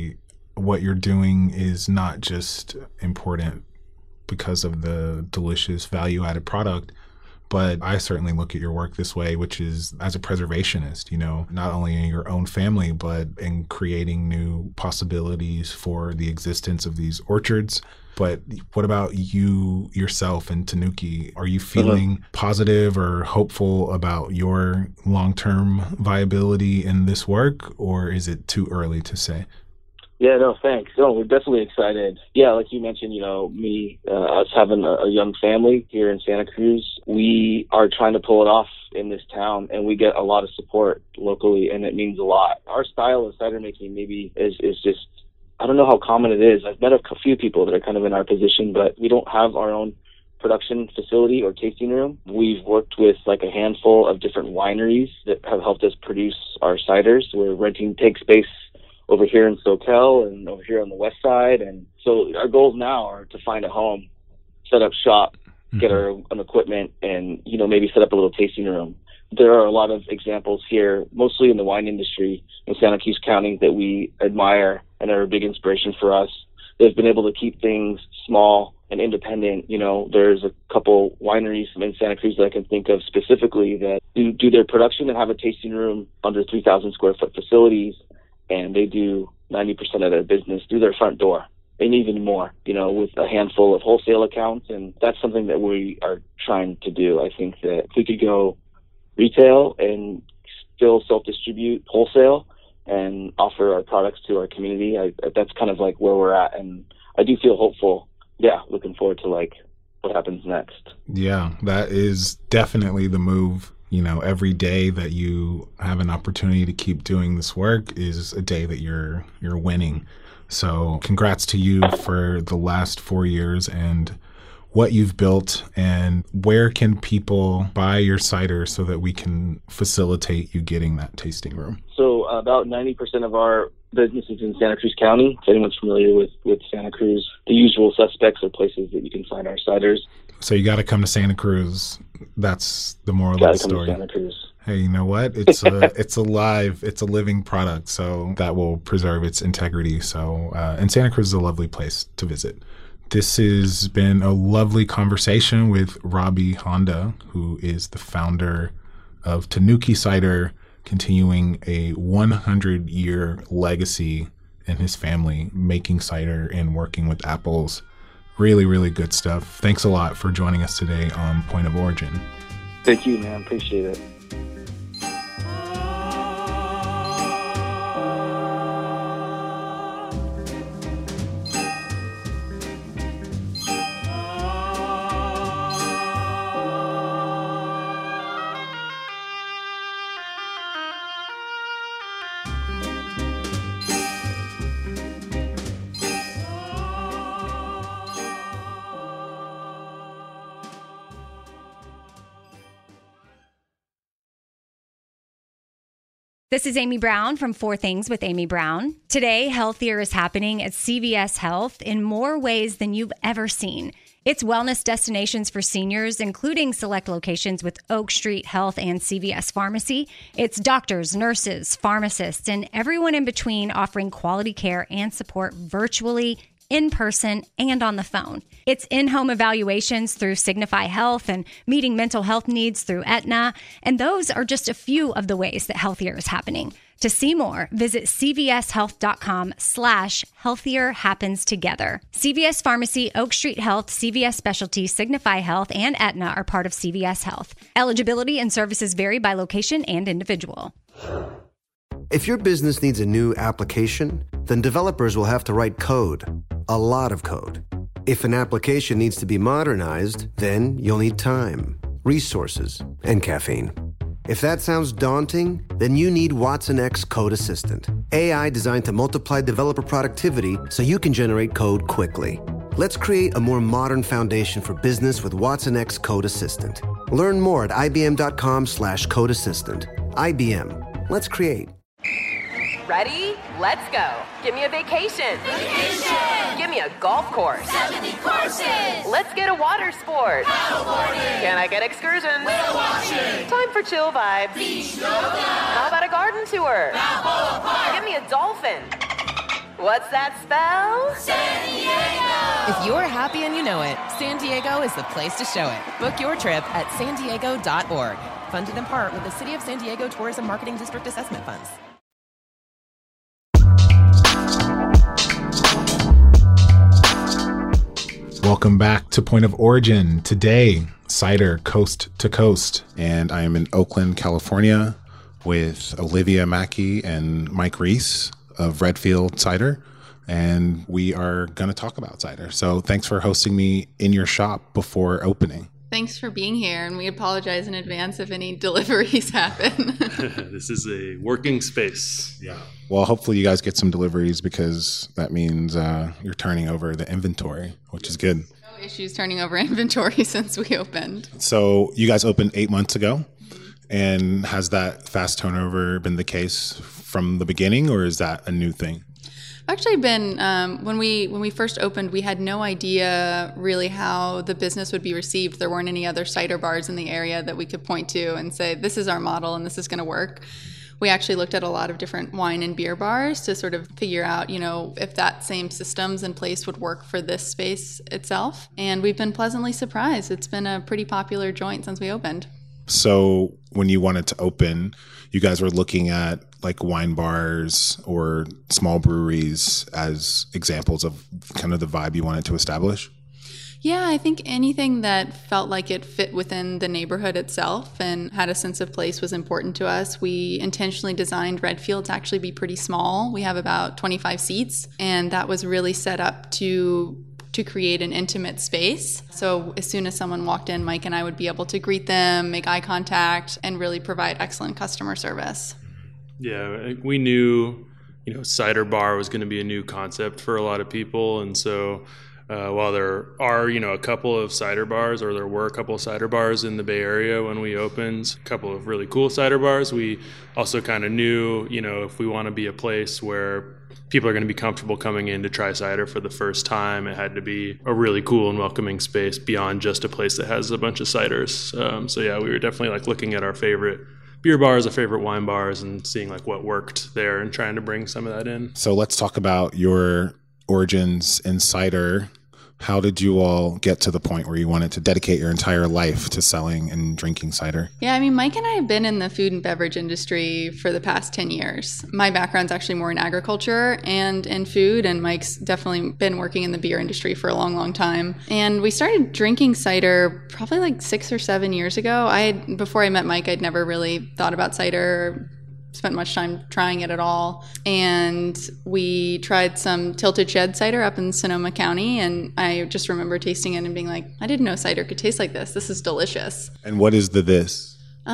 what you're doing is not just important because of the delicious value-added product, but I certainly look at your work this way, which is as a preservationist, you know, not only in your own family, but in creating new possibilities for the existence of these orchards. But what about you yourself and Tanuki? Are you feeling positive or hopeful about your long-term viability in this work, or is it too early to say? Yeah, no, thanks. No, we're definitely excited. Yeah, like you mentioned, you know, us having a young family here in Santa Cruz, we are trying to pull it off in this town, and we get a lot of support locally, and it means a lot. Our style of cider making maybe is just, I don't know how common it is. I've met a few people that are kind of in our position, but we don't have our own production facility or tasting room. We've worked with like a handful of different wineries that have helped us produce our ciders. We're renting tank space over here in SoCal and over here on the west side. And so our goals now are to find a home, set up shop, get our own equipment, and, you know, maybe set up a little tasting room. There are a lot of examples here, mostly in the wine industry in Santa Cruz County, that we admire and are a big inspiration for us. They've been able to keep things small and independent. You know, there's a couple wineries in Santa Cruz that I can think of specifically that do their production and have a tasting room under 3,000 square foot facilities, and they do 90% of their business through their front door, and even more, you know, with a handful of wholesale accounts. And that's something that we are trying to do. I think that if we could go retail and still self-distribute wholesale and offer our products to our community, that's kind of like where we're at. And I do feel hopeful. Yeah, looking forward to like what happens next. Yeah, that is definitely the move. You know, every day that you have an opportunity to keep doing this work is a day that you're winning. So congrats to you for the last 4 years and what you've built. And where can people buy your cider so that we can facilitate you getting that tasting room? So about 90% of our business is in Santa Cruz County. If anyone's familiar with Santa Cruz, the usual suspects are places that you can find our ciders. So you got to come to Santa Cruz. That's the moral of the story. Santa Cruz. Hey, you know what? It's it's alive. It's a living product, so that will preserve its integrity. So, and Santa Cruz is a lovely place to visit. This has been a lovely conversation with Robbie Honda, who is the founder of Tanuki Cider, continuing a 100-year legacy in his family, making cider and working with apples. Really, really good stuff. Thanks a lot for joining us today on Point of Origin. Thank you, man. Appreciate it. This is Amy Brown from 4 Things with Amy Brown. Today, healthier is happening at CVS Health in more ways than you've ever seen. It's wellness destinations for seniors, including select locations with Oak Street Health and CVS Pharmacy. It's doctors, nurses, pharmacists, and everyone in between offering quality care and support virtually in person and on the phone. It's in-home evaluations through Signify Health and meeting mental health needs through Aetna. And those are just a few of the ways that Healthier is happening. To see more, visit cvshealth.com/healthier happens together. CVS Pharmacy, Oak Street Health, CVS Specialty, Signify Health, and Aetna are part of CVS Health. Eligibility and services vary by location and individual. If your business needs a new application, then developers will have to write code, a lot of code. If an application needs to be modernized, then you'll need time, resources, and caffeine. If that sounds daunting, then you need Watson X Code Assistant, AI designed to multiply developer productivity so you can generate code quickly. Let's create a more modern foundation for business with Watson X Code Assistant. Learn more at ibm.com/code assistant. IBM. Let's create. Ready? Let's go. Give me a vacation. Vacation! Give me a golf course. 70 courses! Let's get a water sport. Paddleboarding! Can I get excursions? Whale watching! Time for chill vibes. Beach yoga! How about a garden tour? Balboa Park! Give me a dolphin. What's that spell? San Diego! If you're happy and you know it, San Diego is the place to show it. Book your trip at sandiego.org. Funded in part with the City of San Diego Tourism Marketing District Assessment Funds. Welcome back to Point of Origin. Today, cider coast to coast. And I am in Oakland, California with Olivia Mackey and Mike Reese of Redfield Cider. And we are going to talk about cider. So thanks for hosting me in your shop before opening. Thanks for being here, and we apologize in advance if any deliveries happen. This is a working space. Yeah. Well, hopefully you guys get some deliveries because that means you're turning over the inventory, which is good. No issues turning over inventory since we opened. So you guys opened 8 months ago, and has that fast turnover been the case from the beginning, or is that a new thing? Actually been, when we first opened, we had no idea really how the business would be received. There weren't any other cider bars in the area that we could point to and say, this is our model and this is going to work. We actually looked at a lot of different wine and beer bars to sort of figure out, if that same systems in place would work for this space itself. And we've been pleasantly surprised. It's been a pretty popular joint since we opened. So when you wanted to open, you guys were looking at like wine bars or small breweries as examples of kind of the vibe you wanted to establish? Yeah, I think anything that felt like it fit within the neighborhood itself and had a sense of place was important to us. We intentionally designed Redfield to actually be pretty small. We have about 25 seats, and that was really set up to create an intimate space. So as soon as someone walked in, Mike and I would be able to greet them, make eye contact, and really provide excellent customer service. Yeah, we knew, cider bar was going to be a new concept for a lot of people. And so while there are, a couple of cider bars, or there were a couple of cider bars in the Bay Area when we opened, a couple of really cool cider bars, we also kind of knew, if we want to be a place where people are going to be comfortable coming in to try cider for the first time, it had to be a really cool and welcoming space beyond just a place that has a bunch of ciders. So yeah, we were definitely looking at our favorite beer bars, our favorite wine bars, and seeing what worked there and trying to bring some of that in. So let's talk about your origins in cider. How did you all get to the point where you wanted to dedicate your entire life to selling and drinking cider? Yeah, Mike and I have been in the food and beverage industry for the past 10 years. My background's actually more in agriculture and in food, and Mike's definitely been working in the beer industry for a long, long time. And we started drinking cider probably 6 or 7 years ago. Before I met Mike, I'd never really thought about cider, spent much time trying it at all. And we tried some Tilted Shed cider up in Sonoma County, and I just remember tasting it and being like, I didn't know cider could taste like this. This is delicious. And what is this?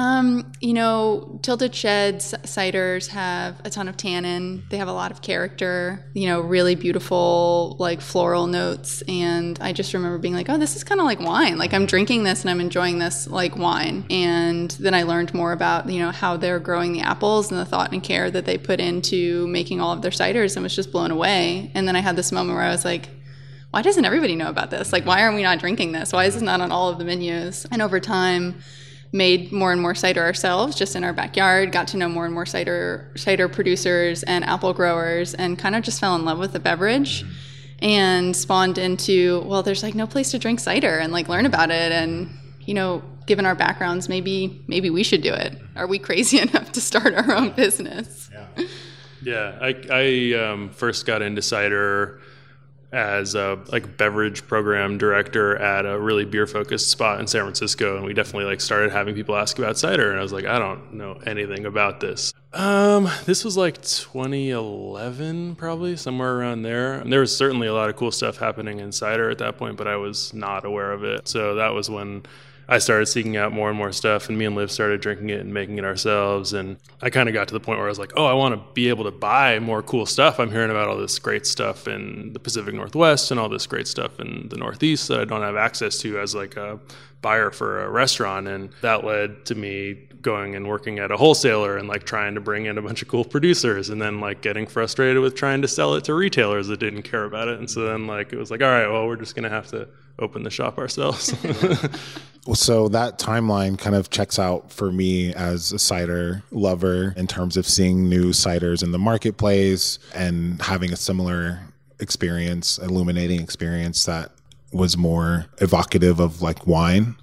Tilted Shed ciders have a ton of tannin. They have a lot of character, really beautiful, floral notes. And I just remember being like, oh, this is kind of like wine. I'm drinking this and I'm enjoying this like wine. And then I learned more about, how they're growing the apples and the thought and care that they put into making all of their ciders, and was just blown away. And then I had this moment where I was like, why doesn't everybody know about this? Why are we not drinking this? Why is this not on all of the menus? And over time, made more and more cider ourselves just in our backyard, got to know more and more cider producers and apple growers, and kind of just fell in love with the beverage. and spawned into, well, there's like no place to drink cider and like learn about it. And, you know, given our backgrounds, maybe we should do it. Are we crazy enough to start our own business? Yeah, I first got into cider as a beverage program director at a really beer focused spot in San Francisco, and we definitely started having people ask about cider, and I was like, I don't know anything about this. This was 2011, probably somewhere around there. And there was certainly a lot of cool stuff happening in cider at that point, but I was not aware of it. So that was when I started seeking out more and more stuff, and me and Liv started drinking it and making it ourselves. And I kind of got to the point where I was like, oh, I want to be able to buy more cool stuff. I'm hearing about all this great stuff in the Pacific Northwest and all this great stuff in the Northeast that I don't have access to as a buyer for a restaurant. And that led to me going and working at a wholesaler and trying to bring in a bunch of cool producers, and then getting frustrated with trying to sell it to retailers that didn't care about it. And so then it was all right, well, we're just going to have to open the shop ourselves. Well, so that timeline kind of checks out for me as a cider lover in terms of seeing new ciders in the marketplace and having a similar experience, illuminating experience that was more evocative of wine.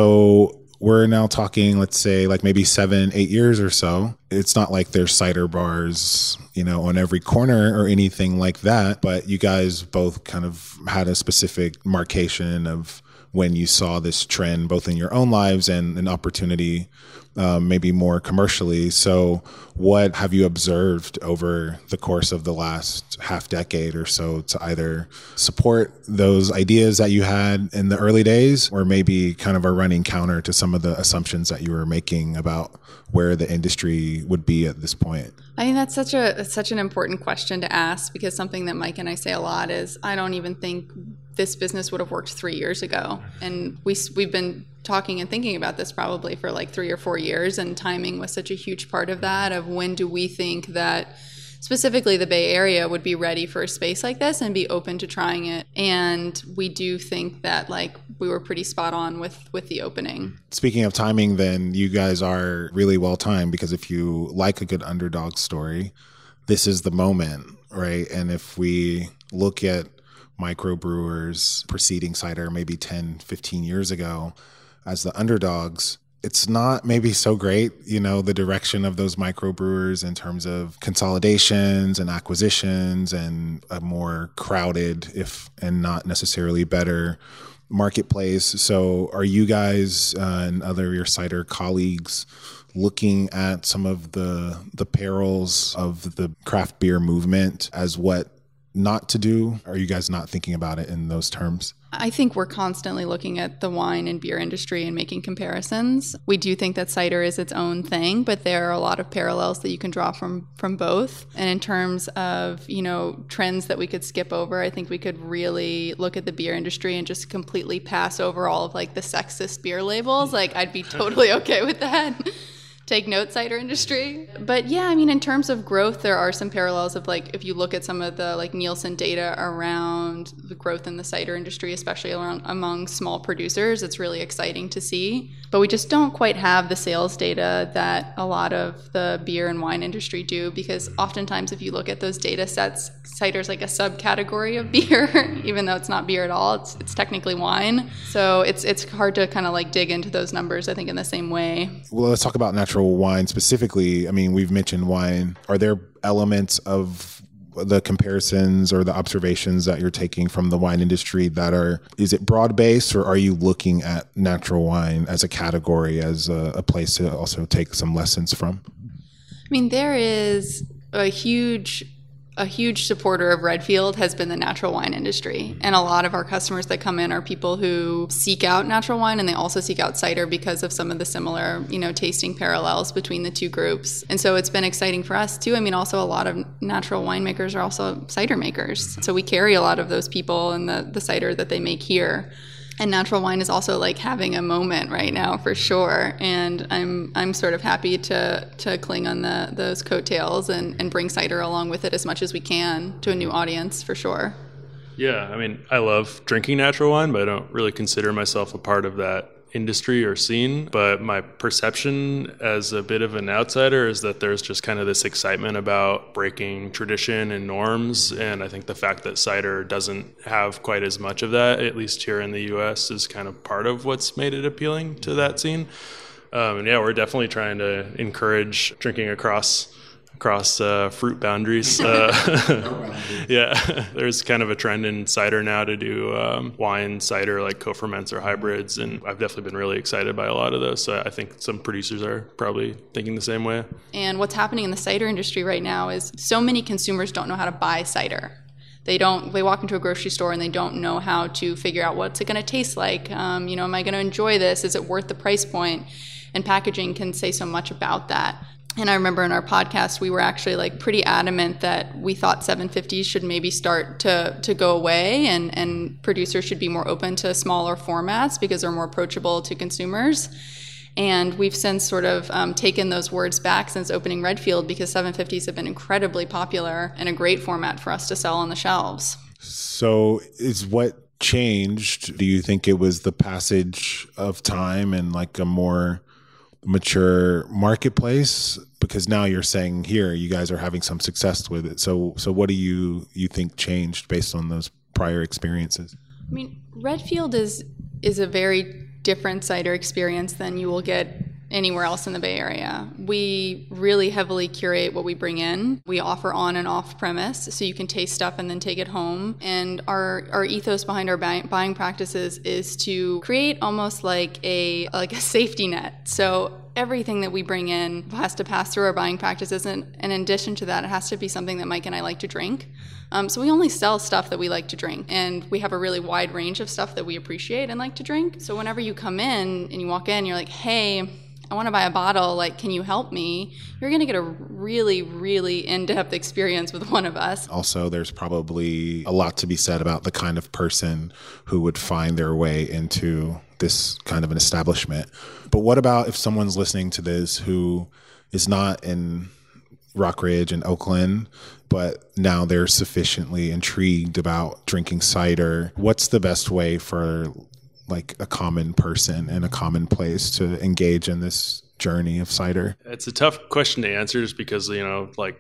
So we're now talking, let's say maybe 7-8 years or so. It's not like there's cider bars, on every corner or anything like that, but you guys both kind of had a specific markation of when you saw this trend, both in your own lives and an opportunity, maybe more commercially. So what have you observed over the course of the last half decade or so to either support those ideas that you had in the early days, or maybe kind of are running counter to some of the assumptions that you were making about where the industry would be at this point? I think that's such an important question to ask, because something that Mike and I say a lot is, I don't even think this business would have worked 3 years ago. And we've been talking and thinking about this probably for 3 or 4 years, and timing was such a huge part of that, of when do we think that specifically the Bay Area would be ready for a space like this and be open to trying it. And we do think that we were pretty spot on with the opening. Speaking of timing, then, you guys are really well timed, because if you like a good underdog story, this is the moment, right? And if we look at microbrewers preceding cider maybe 10, 15 years ago as the underdogs, it's not maybe so great, the direction of those microbrewers in terms of consolidations and acquisitions and a more crowded, and not necessarily better, marketplace. So are you guys and other your cider colleagues looking at some of the perils of the craft beer movement as what not to do? Are you guys not thinking about it in those terms? I think we're constantly looking at the wine and beer industry and making comparisons. We do think that cider is its own thing, but there are a lot of parallels that you can draw from both. And in terms of, trends that we could skip over, I think we could really look at the beer industry and just completely pass over all of the sexist beer labels. I'd be totally okay with that. Take note, cider industry. But yeah, in terms of growth, there are some parallels of if you look at some of the Nielsen data around the growth in the cider industry, especially among small producers, it's really exciting to see. But we just don't quite have the sales data that a lot of the beer and wine industry do, because oftentimes if you look at those data sets, cider's a subcategory of beer, even though it's not beer at all, it's technically wine. So it's hard to kind of dig into those numbers, I think, in the same way. Well, let's talk about natural wine specifically. We've mentioned wine. Are there elements of the comparisons or the observations that you're taking from the wine industry is it broad-based, or are you looking at natural wine as a category, as a place to also take some lessons from? There is a huge supporter of Redfield has been the natural wine industry. And a lot of our customers that come in are people who seek out natural wine, and they also seek out cider because of some of the similar, tasting parallels between the two groups. And so it's been exciting for us too. Also a lot of natural winemakers are also cider makers. So we carry a lot of those people and the cider that they make here. And natural wine is also having a moment right now, for sure. And I'm sort of happy to cling on those coattails and bring cider along with it as much as we can to a new audience, for sure. Yeah, I love drinking natural wine, but I don't really consider myself a part of that industry or scene, but my perception as a bit of an outsider is that there's just kind of this excitement about breaking tradition and norms, and I think the fact that cider doesn't have quite as much of that, at least here in the US, is kind of part of what's made it appealing to that scene. And yeah, we're definitely trying to encourage drinking across fruit boundaries. Yeah, there's kind of a trend in cider now to do wine cider like co-ferments or hybrids, and I've definitely been really excited by a lot of those. So I think some producers are probably thinking the same way. And what's happening in the cider industry right now is so many consumers don't know how to buy cider. They walk into a grocery store and they don't know how to figure out what's it going to taste like. Am I going to enjoy this? Is it worth the price point? And packaging can say so much about that. And I remember in our podcast, we were actually like pretty adamant that we thought 750s should maybe start to go away, and producers should be more open to smaller formats because they're more approachable to consumers. And we've since sort of taken those words back since opening Redfield, because 750s have been incredibly popular and a great format for us to sell on the shelves. So is what changed? Do you think it was the passage of time and like a more mature marketplace? Because now you're saying here you guys are having some success with it. So what do you think changed based on those prior experiences? I mean, Redfield is a very different cider experience than you will get anywhere else in the Bay Area. We really heavily curate what we bring in. We offer on and off premise, so you can taste stuff and then take it home. And our ethos behind our buying practices is to create almost like a safety net. So everything that we bring in has to pass through our buying practices, and in addition to that, it has to be something that Mike and I like to drink. So we only sell stuff that we like to drink, and we have a really wide range of stuff that we appreciate and like to drink. So whenever you come in and you walk in, you're like, hey, I want to buy a bottle, like, can you help me? You're going to get a really, really in-depth experience with one of us. Also, there's probably a lot to be said about the kind of person who would find their way into this kind of an establishment. But what about if someone's listening to this who is not in Rockridge and Oakland, but now they're sufficiently intrigued about drinking cider? What's the best way for like a common person in a common place to engage in this journey of cider? It's a tough question to answer just because, like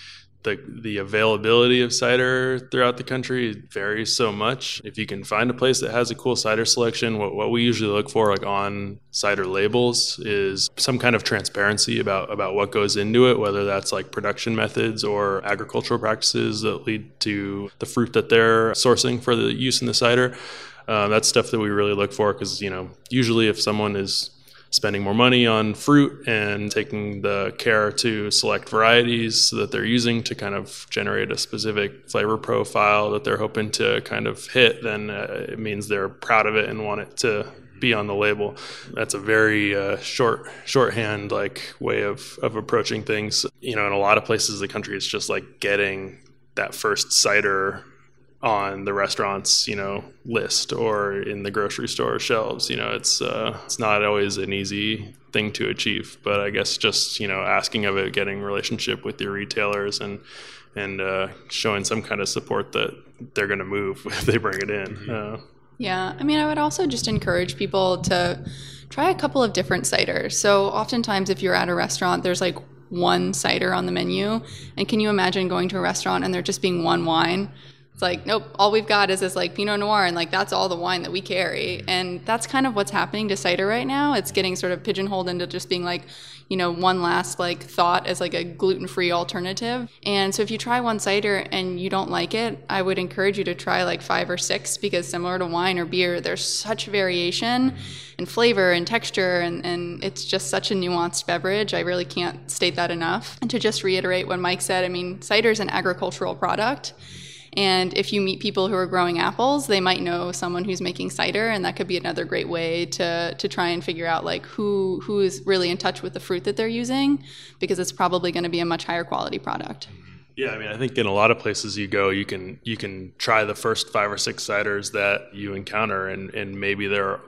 the availability of cider throughout the country varies so much. If you can find a place that has a cool cider selection, what we usually look for like on cider labels is some kind of transparency about what goes into it, whether that's like production methods or agricultural practices that lead to the fruit that they're sourcing for the use in the cider. That's stuff that we really look for because, usually if someone is spending more money on fruit and taking the care to select varieties that they're using to kind of generate a specific flavor profile that they're hoping to kind of hit, then it means they're proud of it and want it to be on the label. That's a very shorthand like way of approaching things. In a lot of places in the country, it's just like getting that first cider on the restaurant's, list or in the grocery store shelves. It's not always an easy thing to achieve, but I guess just, asking of it, getting relationship with your retailers and showing some kind of support that they're going to move if they bring it in. Yeah. I would also just encourage people to try a couple of different ciders. So oftentimes if you're at a restaurant, there's like one cider on the menu. And can you imagine going to a restaurant and there just being one wine? It's like, nope, all we've got is this like Pinot Noir, and like that's all the wine that we carry. And that's kind of what's happening to cider right now. It's getting sort of pigeonholed into just being like, one last like thought as like a gluten-free alternative. And so if you try one cider and you don't like it, I would encourage you to try like 5 or 6, because similar to wine or beer, there's such variation in flavor and texture, and it's just such a nuanced beverage. I really can't state that enough. And to just reiterate what Mike said, cider is an agricultural product. And if you meet people who are growing apples, they might know someone who's making cider, and that could be another great way to try and figure out like who is really in touch with the fruit that they're using, because it's probably going to be a much higher quality product. Yeah, I think in a lot of places you go, you can try the first 5 or 6 ciders that you encounter, and maybe they're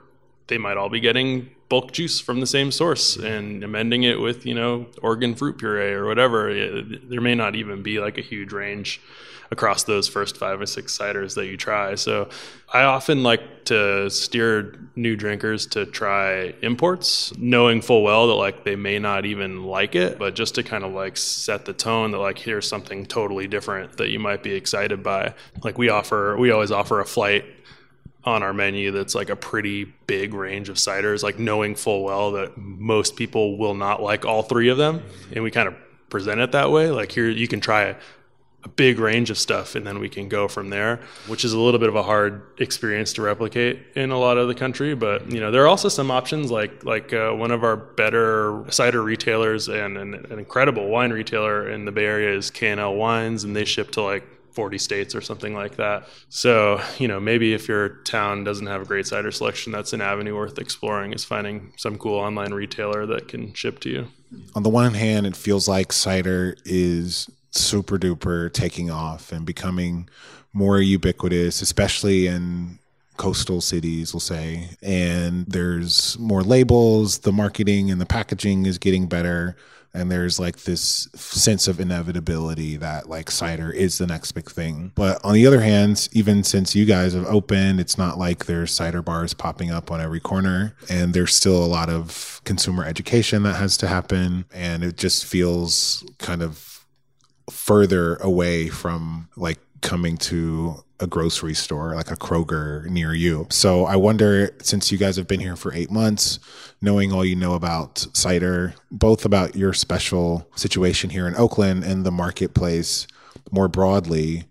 they might all be getting bulk juice from the same source and amending it with, Oregon fruit puree or whatever. There may not even be like a huge range across those first 5 or 6 ciders that you try. So I often like to steer new drinkers to try imports, knowing full well that like they may not even like it, but just to kind of like set the tone that like, here's something totally different that you might be excited by. Like we always offer a flight on our menu that's like a pretty big range of ciders, like knowing full well that most people will not like all 3 of them. And we kind of present it that way. Like here, you can try a big range of stuff and then we can go from there, which is a little bit of a hard experience to replicate in a lot of the country. But, there are also some options like one of our better cider retailers and an incredible wine retailer in the Bay Area is K&L Wines, and they ship to like 40 states or something like that. So, maybe if your town doesn't have a great cider selection, that's an avenue worth exploring, is finding some cool online retailer that can ship to you. On the one hand, it feels like cider is super duper taking off and becoming more ubiquitous, especially in coastal cities, we'll say. And there's more labels, the marketing and the packaging is getting better. And there's like this sense of inevitability that like cider is the next big thing. But on the other hand, even since you guys have opened, it's not like there's cider bars popping up on every corner. And there's still a lot of consumer education that has to happen. And it just feels kind of further away from like coming to a grocery store, like a Kroger near you. So I wonder, since you guys have been here for 8 months, knowing all you know about cider, both about your special situation here in Oakland and the marketplace more broadly,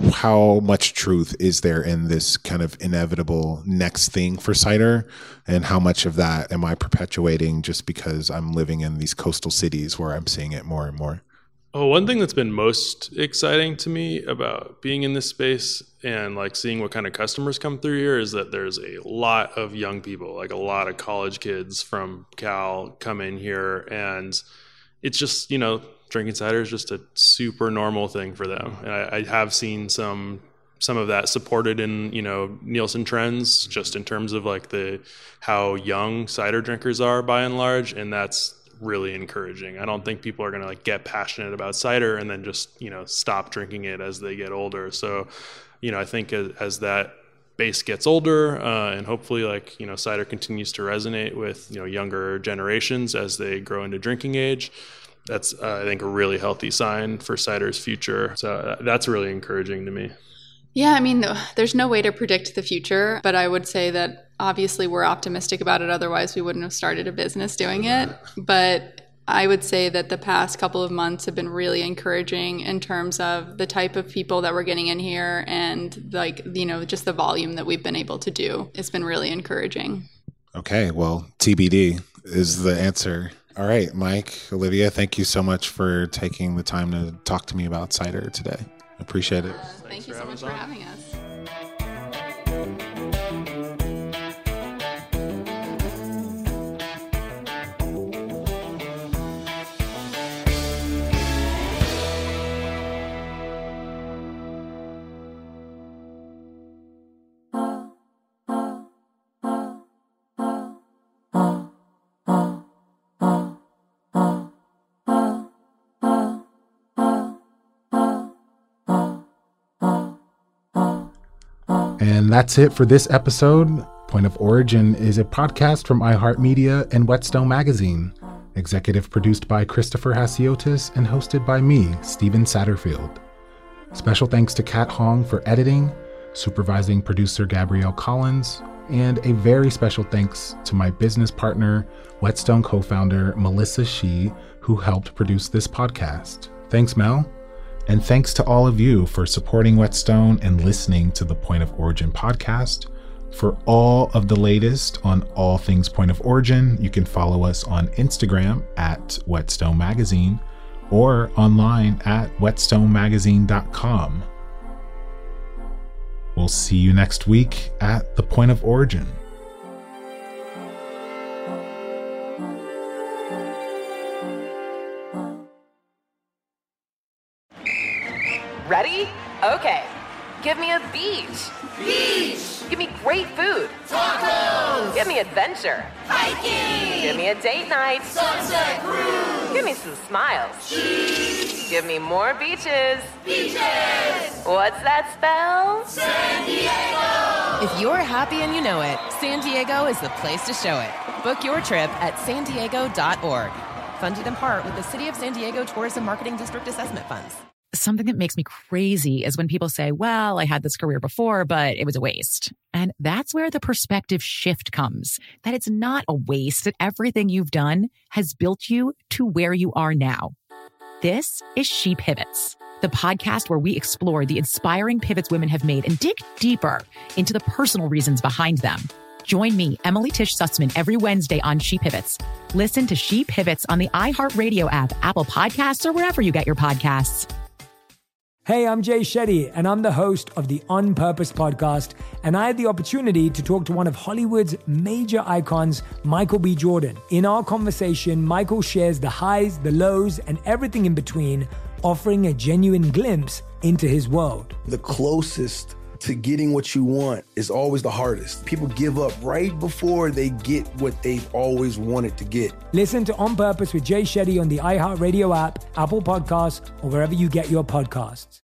how much truth is there in this kind of inevitable next thing for cider? And how much of that am I perpetuating just because I'm living in these coastal cities where I'm seeing it more and more? Oh, one thing that's been most exciting to me about being in this space and like seeing what kind of customers come through here is that there's a lot of young people, like a lot of college kids from Cal come in here, and it's just, drinking cider is just a super normal thing for them. And I have seen some of that supported in, Nielsen trends, just in terms of like how young cider drinkers are by and large. And that's really encouraging. I don't think people are going to like get passionate about cider and then just, stop drinking it as they get older. So, I think as that base gets older, and hopefully cider continues to resonate with, younger generations as they grow into drinking age, that's, I think, a really healthy sign for cider's future. So that's really encouraging to me. Yeah, I mean, there's no way to predict the future, but I would say that obviously we're optimistic about it. Otherwise, we wouldn't have started a business doing it. But I would say that the past couple of months have been really encouraging in terms of the type of people that we're getting in here and just the volume that we've been able to do. It's been really encouraging. Okay, well, TBD is the answer. All right, Mike, Olivia, thank you so much for taking the time to talk to me about cider today. Appreciate it. Thank you so much for having us. And that's it for this episode. Point of Origin is a podcast from iHeartMedia and Whetstone Magazine. Executive produced by Christopher Hasiotis and hosted by me, Steven Satterfield. Special thanks to Kat Hong for editing, supervising producer Gabrielle Collins, and a very special thanks to my business partner, Whetstone co-founder Melissa Shee, who helped produce this podcast. Thanks, Mel. And thanks to all of you for supporting Whetstone and listening to the Point of Origin podcast. For all of the latest on all things Point of Origin, you can follow us on Instagram at Whetstone Magazine or online at whetstonemagazine.com. We'll see you next week at the Point of Origin. Ready? Okay. Give me a beach. Beach. Give me great food. Tacos. Give me adventure. Hiking. Give me a date night. Sunset cruise. Give me some smiles. Cheese. Give me more beaches. Beaches. What's that spell? San Diego. If you're happy and you know it, San Diego is the place to show it. Book your trip at sandiego.org. Funded in part with the City of San Diego Tourism Marketing District Assessment Funds. Something that makes me crazy is when people say, well, I had this career before, but it was a waste. And that's where the perspective shift comes, that it's not a waste, that everything you've done has built you to where you are now. This is She Pivots, the podcast where we explore the inspiring pivots women have made and dig deeper into the personal reasons behind them. Join me, Emily Tish Sussman, every Wednesday on She Pivots. Listen to She Pivots on the iHeartRadio app, Apple Podcasts, or wherever you get your podcasts. Hey, I'm Jay Shetty, and I'm the host of the On Purpose podcast, and I had the opportunity to talk to one of Hollywood's major icons, Michael B. Jordan. In our conversation, Michael shares the highs, the lows, and everything in between, offering a genuine glimpse into his world. The closest to getting what you want is always the hardest. People give up right before they get what they've always wanted to get. Listen to On Purpose with Jay Shetty on the iHeartRadio app, Apple Podcasts, or wherever you get your podcasts.